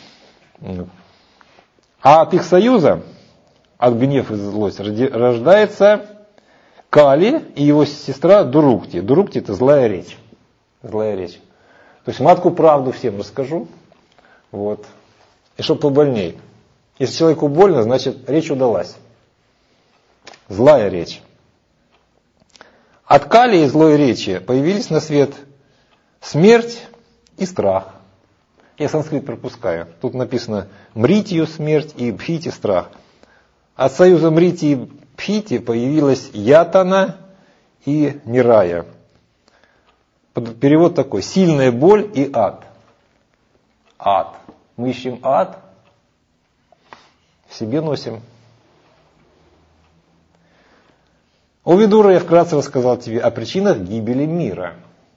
А от их союза, от гнев и злость, рождается Кали и его сестра Дурукти. Дурукти — это злая речь. Злая речь. То есть матку правду всем расскажу. Вот. И чтобы побольней. Если человеку больно, значит речь удалась. Злая речь. От Кали и злой речи появились на свет смерть и страх. Я санскрит пропускаю. Тут написано Мритью смерть и Бхити страх. От союза Мрити и Бхити появилась Ятана и Нирая. Перевод такой: сильная боль и ад. Ад. Мы ищем ад, в себе носим. О Видура, я вкратце рассказал тебе о причинах гибели мира.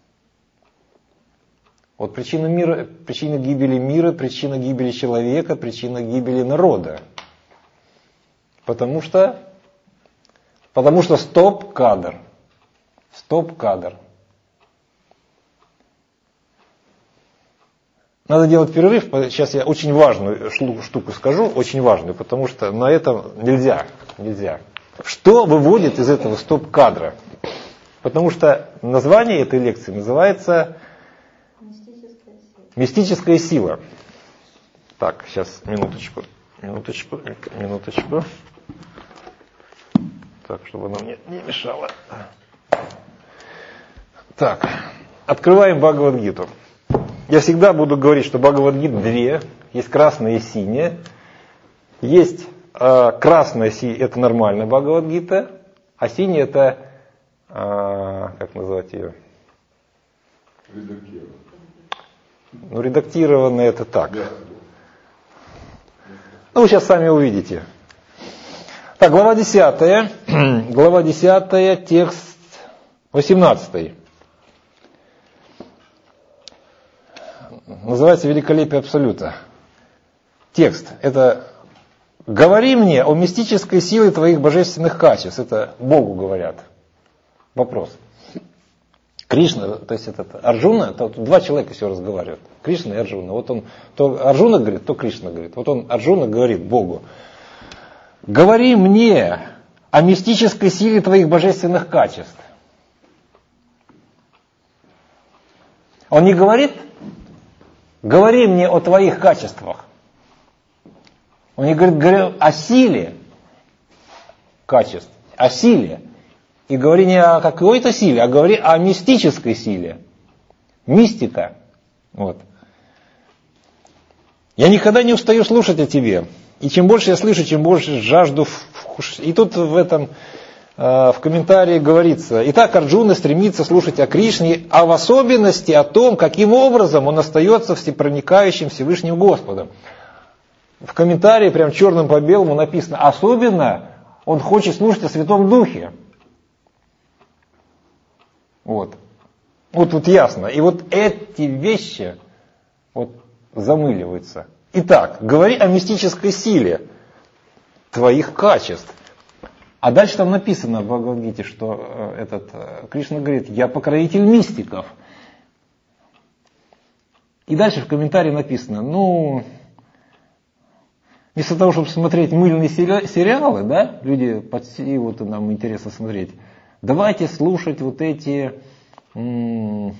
Вот причина, мира, причина гибели мира, причина гибели человека, причина гибели народа. Потому что, потому что стоп-кадр. Стоп-кадр. Надо делать перерыв. Сейчас я очень важную штуку скажу, очень важную, потому что на этом нельзя. нельзя. Что выводит из этого стоп-кадра? Потому что название этой лекции называется «Мистическая сила». Мистическая сила. Так, сейчас, минуточку, минуточку, минуточку. Так, чтобы она мне не мешала. Так, открываем Бхагавад-гиту. Я всегда буду говорить, что Бхагавад-гит две. Есть красная и синяя. Есть э, красная, это нормальная Бхагавад-гита, а синяя это, э, как назвать ее? Редактированная. Ну, редактированная это так. Ну, вы сейчас сами увидите. Так, глава десятая. Глава десятая, текст восемнадцатый. Называется «Великолепие Абсолюта». Текст. Это «Говори мне о мистической силе твоих божественных качеств». Это Богу говорят. Вопрос. Кришна, то есть этот Арджуна, то два человека все разговаривают. Кришна и Арджуна. Вот он, то Арджуна говорит, то Кришна говорит. Вот он, Арджуна, говорит Богу: «Говори мне о мистической силе твоих божественных качеств». Он не говорит: «Говори мне о твоих качествах». Он не говорит, говори о силе качеств, о силе. И говори не о какой-то силе, а говори о мистической силе. Мистика. Вот. Я никогда не устаю слушать о тебе. И чем больше я слышу, чем больше жажду вкушать. И тут в этом, в комментарии говорится: итак, Арджуна стремится слушать о Кришне, а в особенности о том, каким образом он остается всепроникающим Всевышним Господом. В комментарии прям черным по белому написано: особенно он хочет слушать о Святом Духе. Вот. Вот тут ясно. И вот эти вещи вот замыливаются. Итак, говори о мистической силе твоих качеств. А дальше там написано в Бхагавад-гите, что этот Кришна говорит: я покровитель мистиков. И дальше в комментарии написано: ну, вместо того, чтобы смотреть мыльные сериалы, да, люди почти вот нам интересно смотреть, давайте слушать вот эти, м-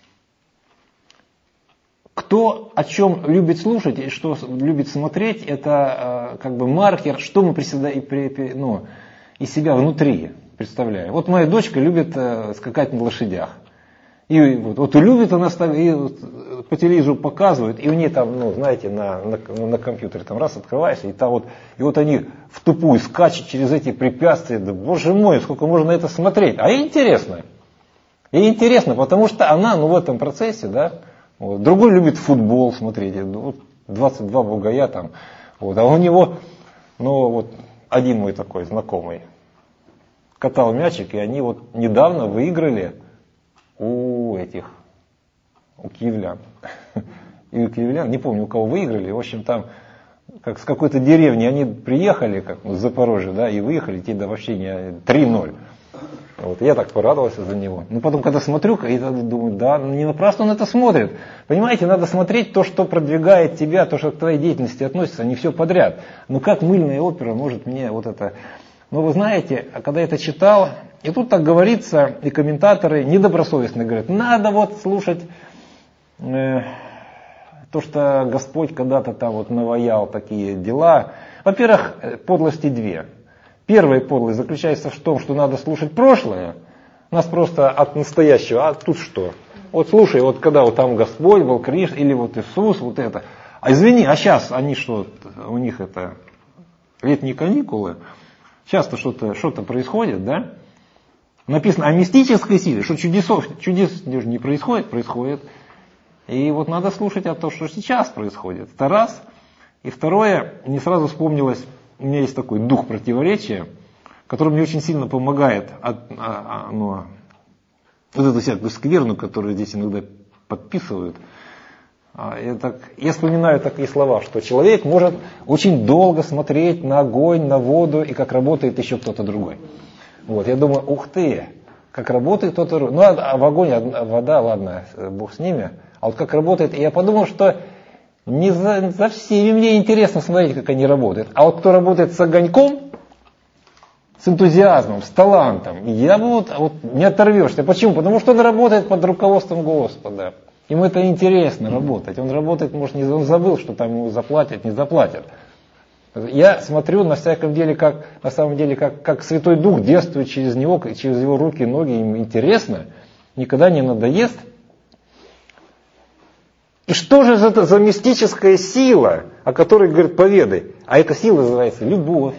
кто о чем любит слушать и что любит смотреть, это э, как бы маркер, что мы приседаем, ну, из себя внутри представляем. Вот моя дочка любит э, скакать на лошадях. И вот, вот и любит она, и вот по телевизору показывают, и у нее там, ну, знаете, на, на, на компьютере там раз открываешься, и там вот, и вот они в тупую скачут через эти препятствия, да боже мой, сколько можно на это смотреть. А ей интересно. Ей интересно, потому что она, ну, в этом процессе, да, вот, другой любит футбол смотреть, вот, двадцать два бугая там, вот, а у него, ну, вот, один мой такой знакомый катал мячик, и они вот недавно выиграли у этих, у киевлян. И у киевлян, не помню, у кого выиграли, в общем, там, как с какой-то деревни, они приехали, как с Запорожья, да, и выехали, те, да, вообще не три ноль. Вот, я так порадовался за него. Ну, потом, когда смотрю, и думаю, да, не напрасно он это смотрит. Понимаете, надо смотреть то, что продвигает тебя, то, что к твоей деятельности относится, а не все подряд. Ну, как мыльная опера может мне вот это... Ну, вы знаете, когда я это читал, и тут так говорится, и комментаторы недобросовестно говорят, надо вот слушать э, то, что Господь когда-то там вот наваял такие дела. Во-первых, подлости две. Первая подлость заключается в том, что надо слушать прошлое, нас просто от настоящего, а тут что? Вот слушай, вот когда вот там Господь был, Кришна, или вот Иисус, вот это. А извини, а сейчас они что, у них это летние каникулы, сейчас-то что-то что-то происходит, да? Написано о мистической силе, что чудесов, чудес не происходит, происходит. И вот надо слушать о том, что сейчас происходит. Это раз. И второе, мне сразу вспомнилось, у меня есть такой дух противоречия, который мне очень сильно помогает от, а, а, ну, вот эту всякую скверну, которую здесь иногда подписывают. А, я, так, я вспоминаю такие слова, что человек может очень долго смотреть на огонь, на воду и как работает еще кто-то другой. Вот, я думаю, ух ты, как работает кто-то другой. Ну, а в огонь, а вода, ладно, Бог с ними. А вот как работает, и я подумал, что не за, за всеми мне интересно смотреть, как они работают. А вот кто работает с огоньком, с энтузиазмом, с талантом, я вот, вот не оторвешься. Почему? Потому что он работает под руководством Господа. Ему это интересно работать. Он работает, может, не, он забыл, что там ему заплатят, не заплатят. Я смотрю на всяком деле, как, на самом деле, как, как Святой Дух действует через него, через его руки и ноги. Им интересно, никогда не надоест. И что же это за мистическая сила, о которой говорит поведай? А эта сила называется любовь.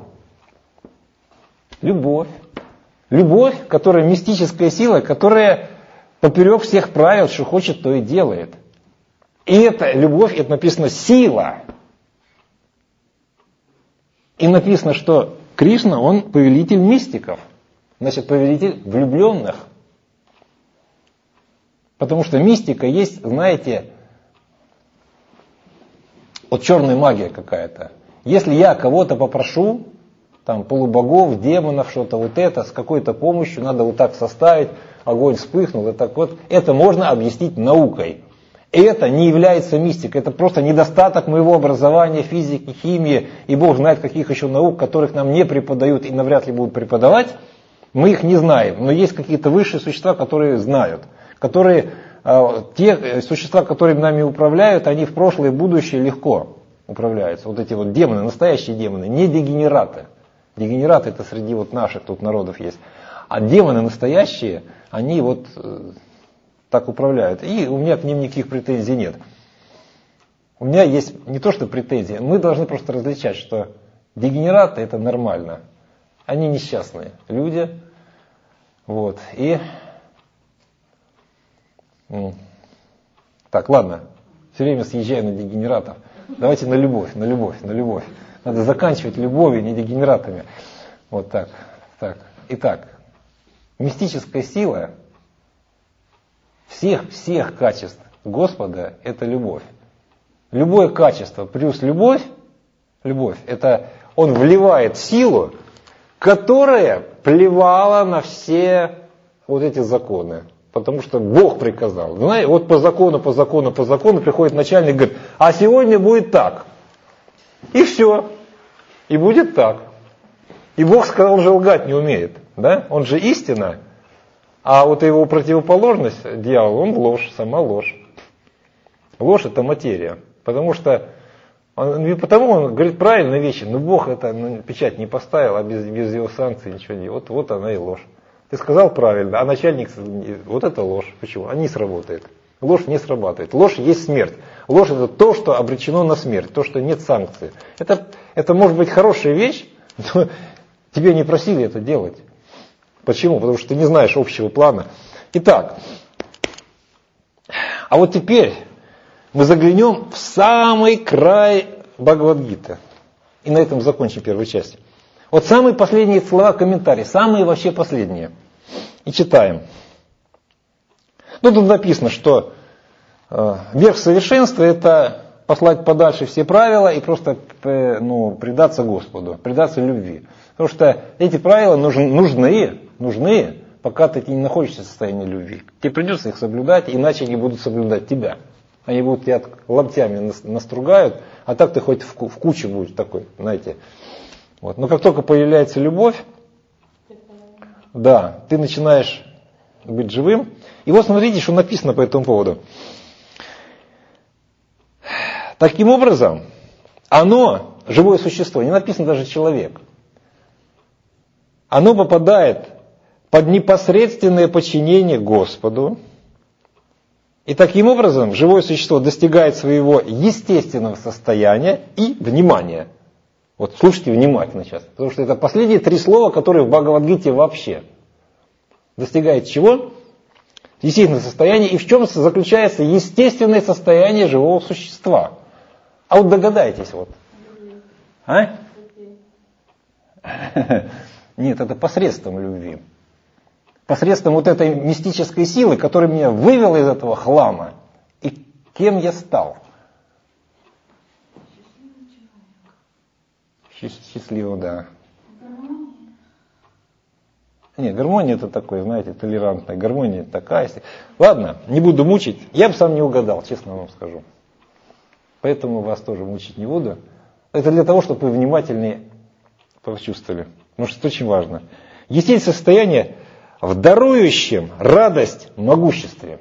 Любовь. Любовь, которая мистическая сила, которая поперек всех правил, что хочет, то и делает. И эта любовь, это написано сила. И написано, что Кришна, он повелитель мистиков. Значит, повелитель влюбленных. Потому что мистика есть, знаете, вот черная магия какая-то. Если я кого-то попрошу, там полубогов, демонов, что-то вот это, с какой-то помощью, надо вот так составить, огонь вспыхнул, и так вот, это можно объяснить наукой. Это не является мистикой, это просто недостаток моего образования, физики, химии, и Бог знает каких еще наук, которых нам не преподают и навряд ли будут преподавать, мы их не знаем. Но есть какие-то высшие существа, которые знают, которые... Те существа, которые нами управляют, они в прошлое и будущее легко управляются. Вот эти вот демоны, настоящие демоны, не дегенераты. Дегенераты это среди вот наших тут народов есть. А демоны настоящие, они вот э, так управляют. И у меня к ним никаких претензий нет. У меня есть не то что претензии, мы должны просто различать, что дегенераты это нормально. Они несчастные люди. Вот. И... Так, ладно, все время съезжаю на дегенератов. Давайте на любовь, на любовь, на любовь. Надо заканчивать любовью, не дегенератами. Вот так, так. Итак, мистическая сила всех, всех качеств Господа – это любовь. Любое качество плюс любовь, любовь, это Он вливает силу, которая плевала на все вот эти законы. Потому что Бог приказал. Знаете, вот по закону, по закону, по закону приходит начальник и говорит, а сегодня будет так. И все. И будет так. И Бог сказал, он же лгать не умеет. Да? Он же истина. А вот его противоположность, дьявол, он ложь, сама ложь. Ложь это материя. Потому что он, потому он говорит правильные вещи, но Бог это ну, печать не поставил, а без, без его санкций ничего не. Вот, вот она и ложь. Ты сказал правильно, а начальник, вот это ложь. Почему? Она не сработает. Ложь не срабатывает. Ложь есть смерть. Ложь это то, что обречено на смерть, то, что нет санкции. Это, это может быть хорошая вещь, но тебе не просили это делать. Почему? Потому что ты не знаешь общего плана. Итак, а вот теперь мы заглянем в самый край Бхагавад-гиты. И на этом закончим первую часть. Вот самые последние слова комментарии, самые вообще последние. И читаем. Ну, тут написано, что э, верх совершенства это послать подальше все правила и просто э, ну, предаться Господу, предаться любви. Потому что эти правила нужны, нужны, нужны, пока ты не находишься в состоянии любви. Тебе придется их соблюдать, иначе они будут соблюдать тебя. Они будут тебя локтями настругают, а так ты хоть в, в кучу будешь такой, знаете. Вот. Но как только появляется любовь, да, ты начинаешь быть живым. И вот смотрите, что написано по этому поводу. Таким образом, оно, живое существо, не написано даже человек, оно попадает под непосредственное подчинение Господу. И таким образом живое существо достигает своего естественного состояния и внимания. Вот слушайте внимательно сейчас, потому что это последние три слова, которые в Бхагавад-гите вообще. Достигает чего? Естественное состояние. И в чем заключается естественное состояние живого существа? А вот догадайтесь вот. А? Нет, это посредством любви. Посредством вот этой мистической силы, которая меня вывела из этого хлама. И кем я стал? Счастливо, да. Нет, гармония это такое, знаете, толерантная. Гармония такая. Ладно, не буду мучить. Я бы сам не угадал, честно вам скажу. Поэтому вас тоже мучить не буду. Это для того, чтобы вы внимательнее почувствовали. Потому что это очень важно. Естественное состояние в дарующем радость могуществе.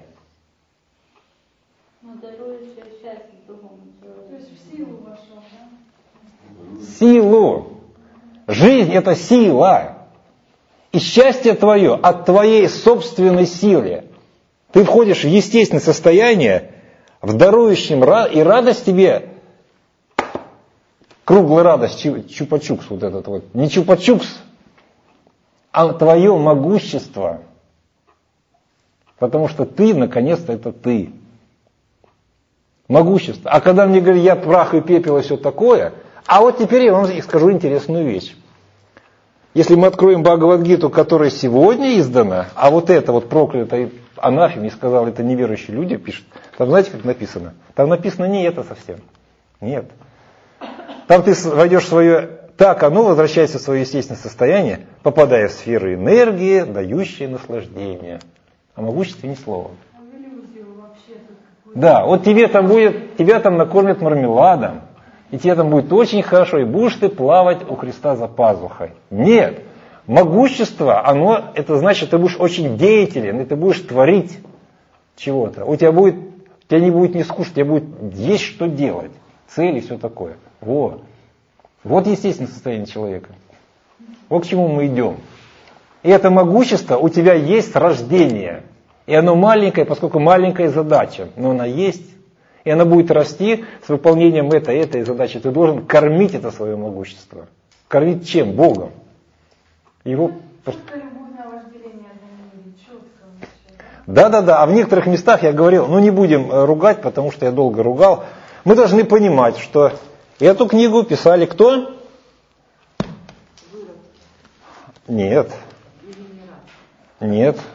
Но дарующее счастье другому человеку. То есть в силу вошел, да? Силу. Жизнь это сила. И счастье твое от твоей собственной силы. Ты входишь в естественное состояние, в дарующем, и радость тебе, круглая радость, чупа-чупс вот этот вот, не чупа-чупс, а твое могущество. Потому что ты, наконец-то, это ты. Могущество. А когда мне говорят, я прах и пепел и все такое, а вот теперь я вам скажу интересную вещь. Если мы откроем Бхагавад-гиту, которая сегодня издана, а вот это вот проклятое анафеме, сказал, это неверующие люди пишут, там знаете, как написано? Там написано не это совсем. Нет. Там ты войдешь в свое, так оно возвращается в свое естественное состояние, попадая в сферу энергии, дающие наслаждение. О могуществе ни слова. Да, вот тебе там будет, тебя там накормят мармеладом. И тебе там будет очень хорошо, и будешь ты плавать у Христа за пазухой. Нет. Могущество, оно, это значит, ты будешь очень деятелен, и ты будешь творить чего-то. У тебя будет, у тебя не будет не скучно, у тебя будет есть что делать. Цели и все такое. Вот. Вот естественное состояние человека. Вот к чему мы идем. И это могущество у тебя есть с рождения. И оно маленькое, поскольку маленькая задача, но она есть. И она будет расти с выполнением этой, этой задачи. Ты должен кормить это свое могущество. Кормить чем? Богом. Его... Да-да-да, а в некоторых местах я говорил, ну не будем ругать, потому что я долго ругал. Мы должны понимать, что эту книгу писали кто? Нет. Нет.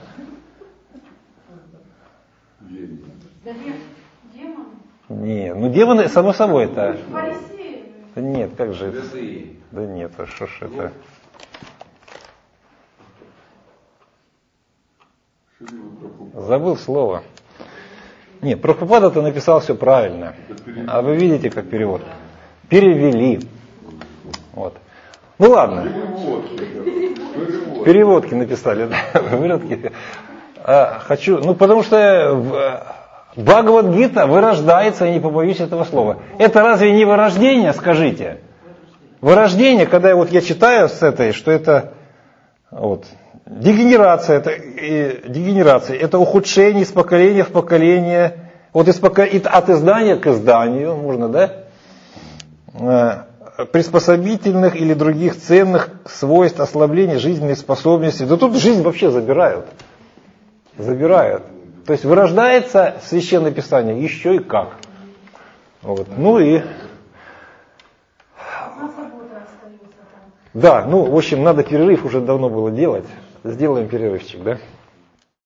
Нет, ну демоны, само собой, это... Да нет, как же это? Да нет, а что ж это? Забыл слово. Нет, Прабхупада-то написал все правильно. А вы видите, как перевод? Перевели. Вот. Ну ладно. Переводки написали, да, выродки. А, хочу, ну потому что... Бхагавад-гита вырождается, я не побоюсь этого слова. Это разве не вырождение, скажите? Вырождение, когда вот я читаю с этой, что это, вот, Дегенерация это, э, дегенерация, это ухудшение из поколения в поколение, вот из пока, от издания к изданию, можно, да? Э, приспособительных или других ценных свойств, ослабления жизненной способности. Да тут жизнь вообще забирают. Забирают. То есть вырождается Священное Писание еще и как. Вот. Ну и... Да, ну, в общем, надо перерыв уже давно было делать. Сделаем перерывчик, да?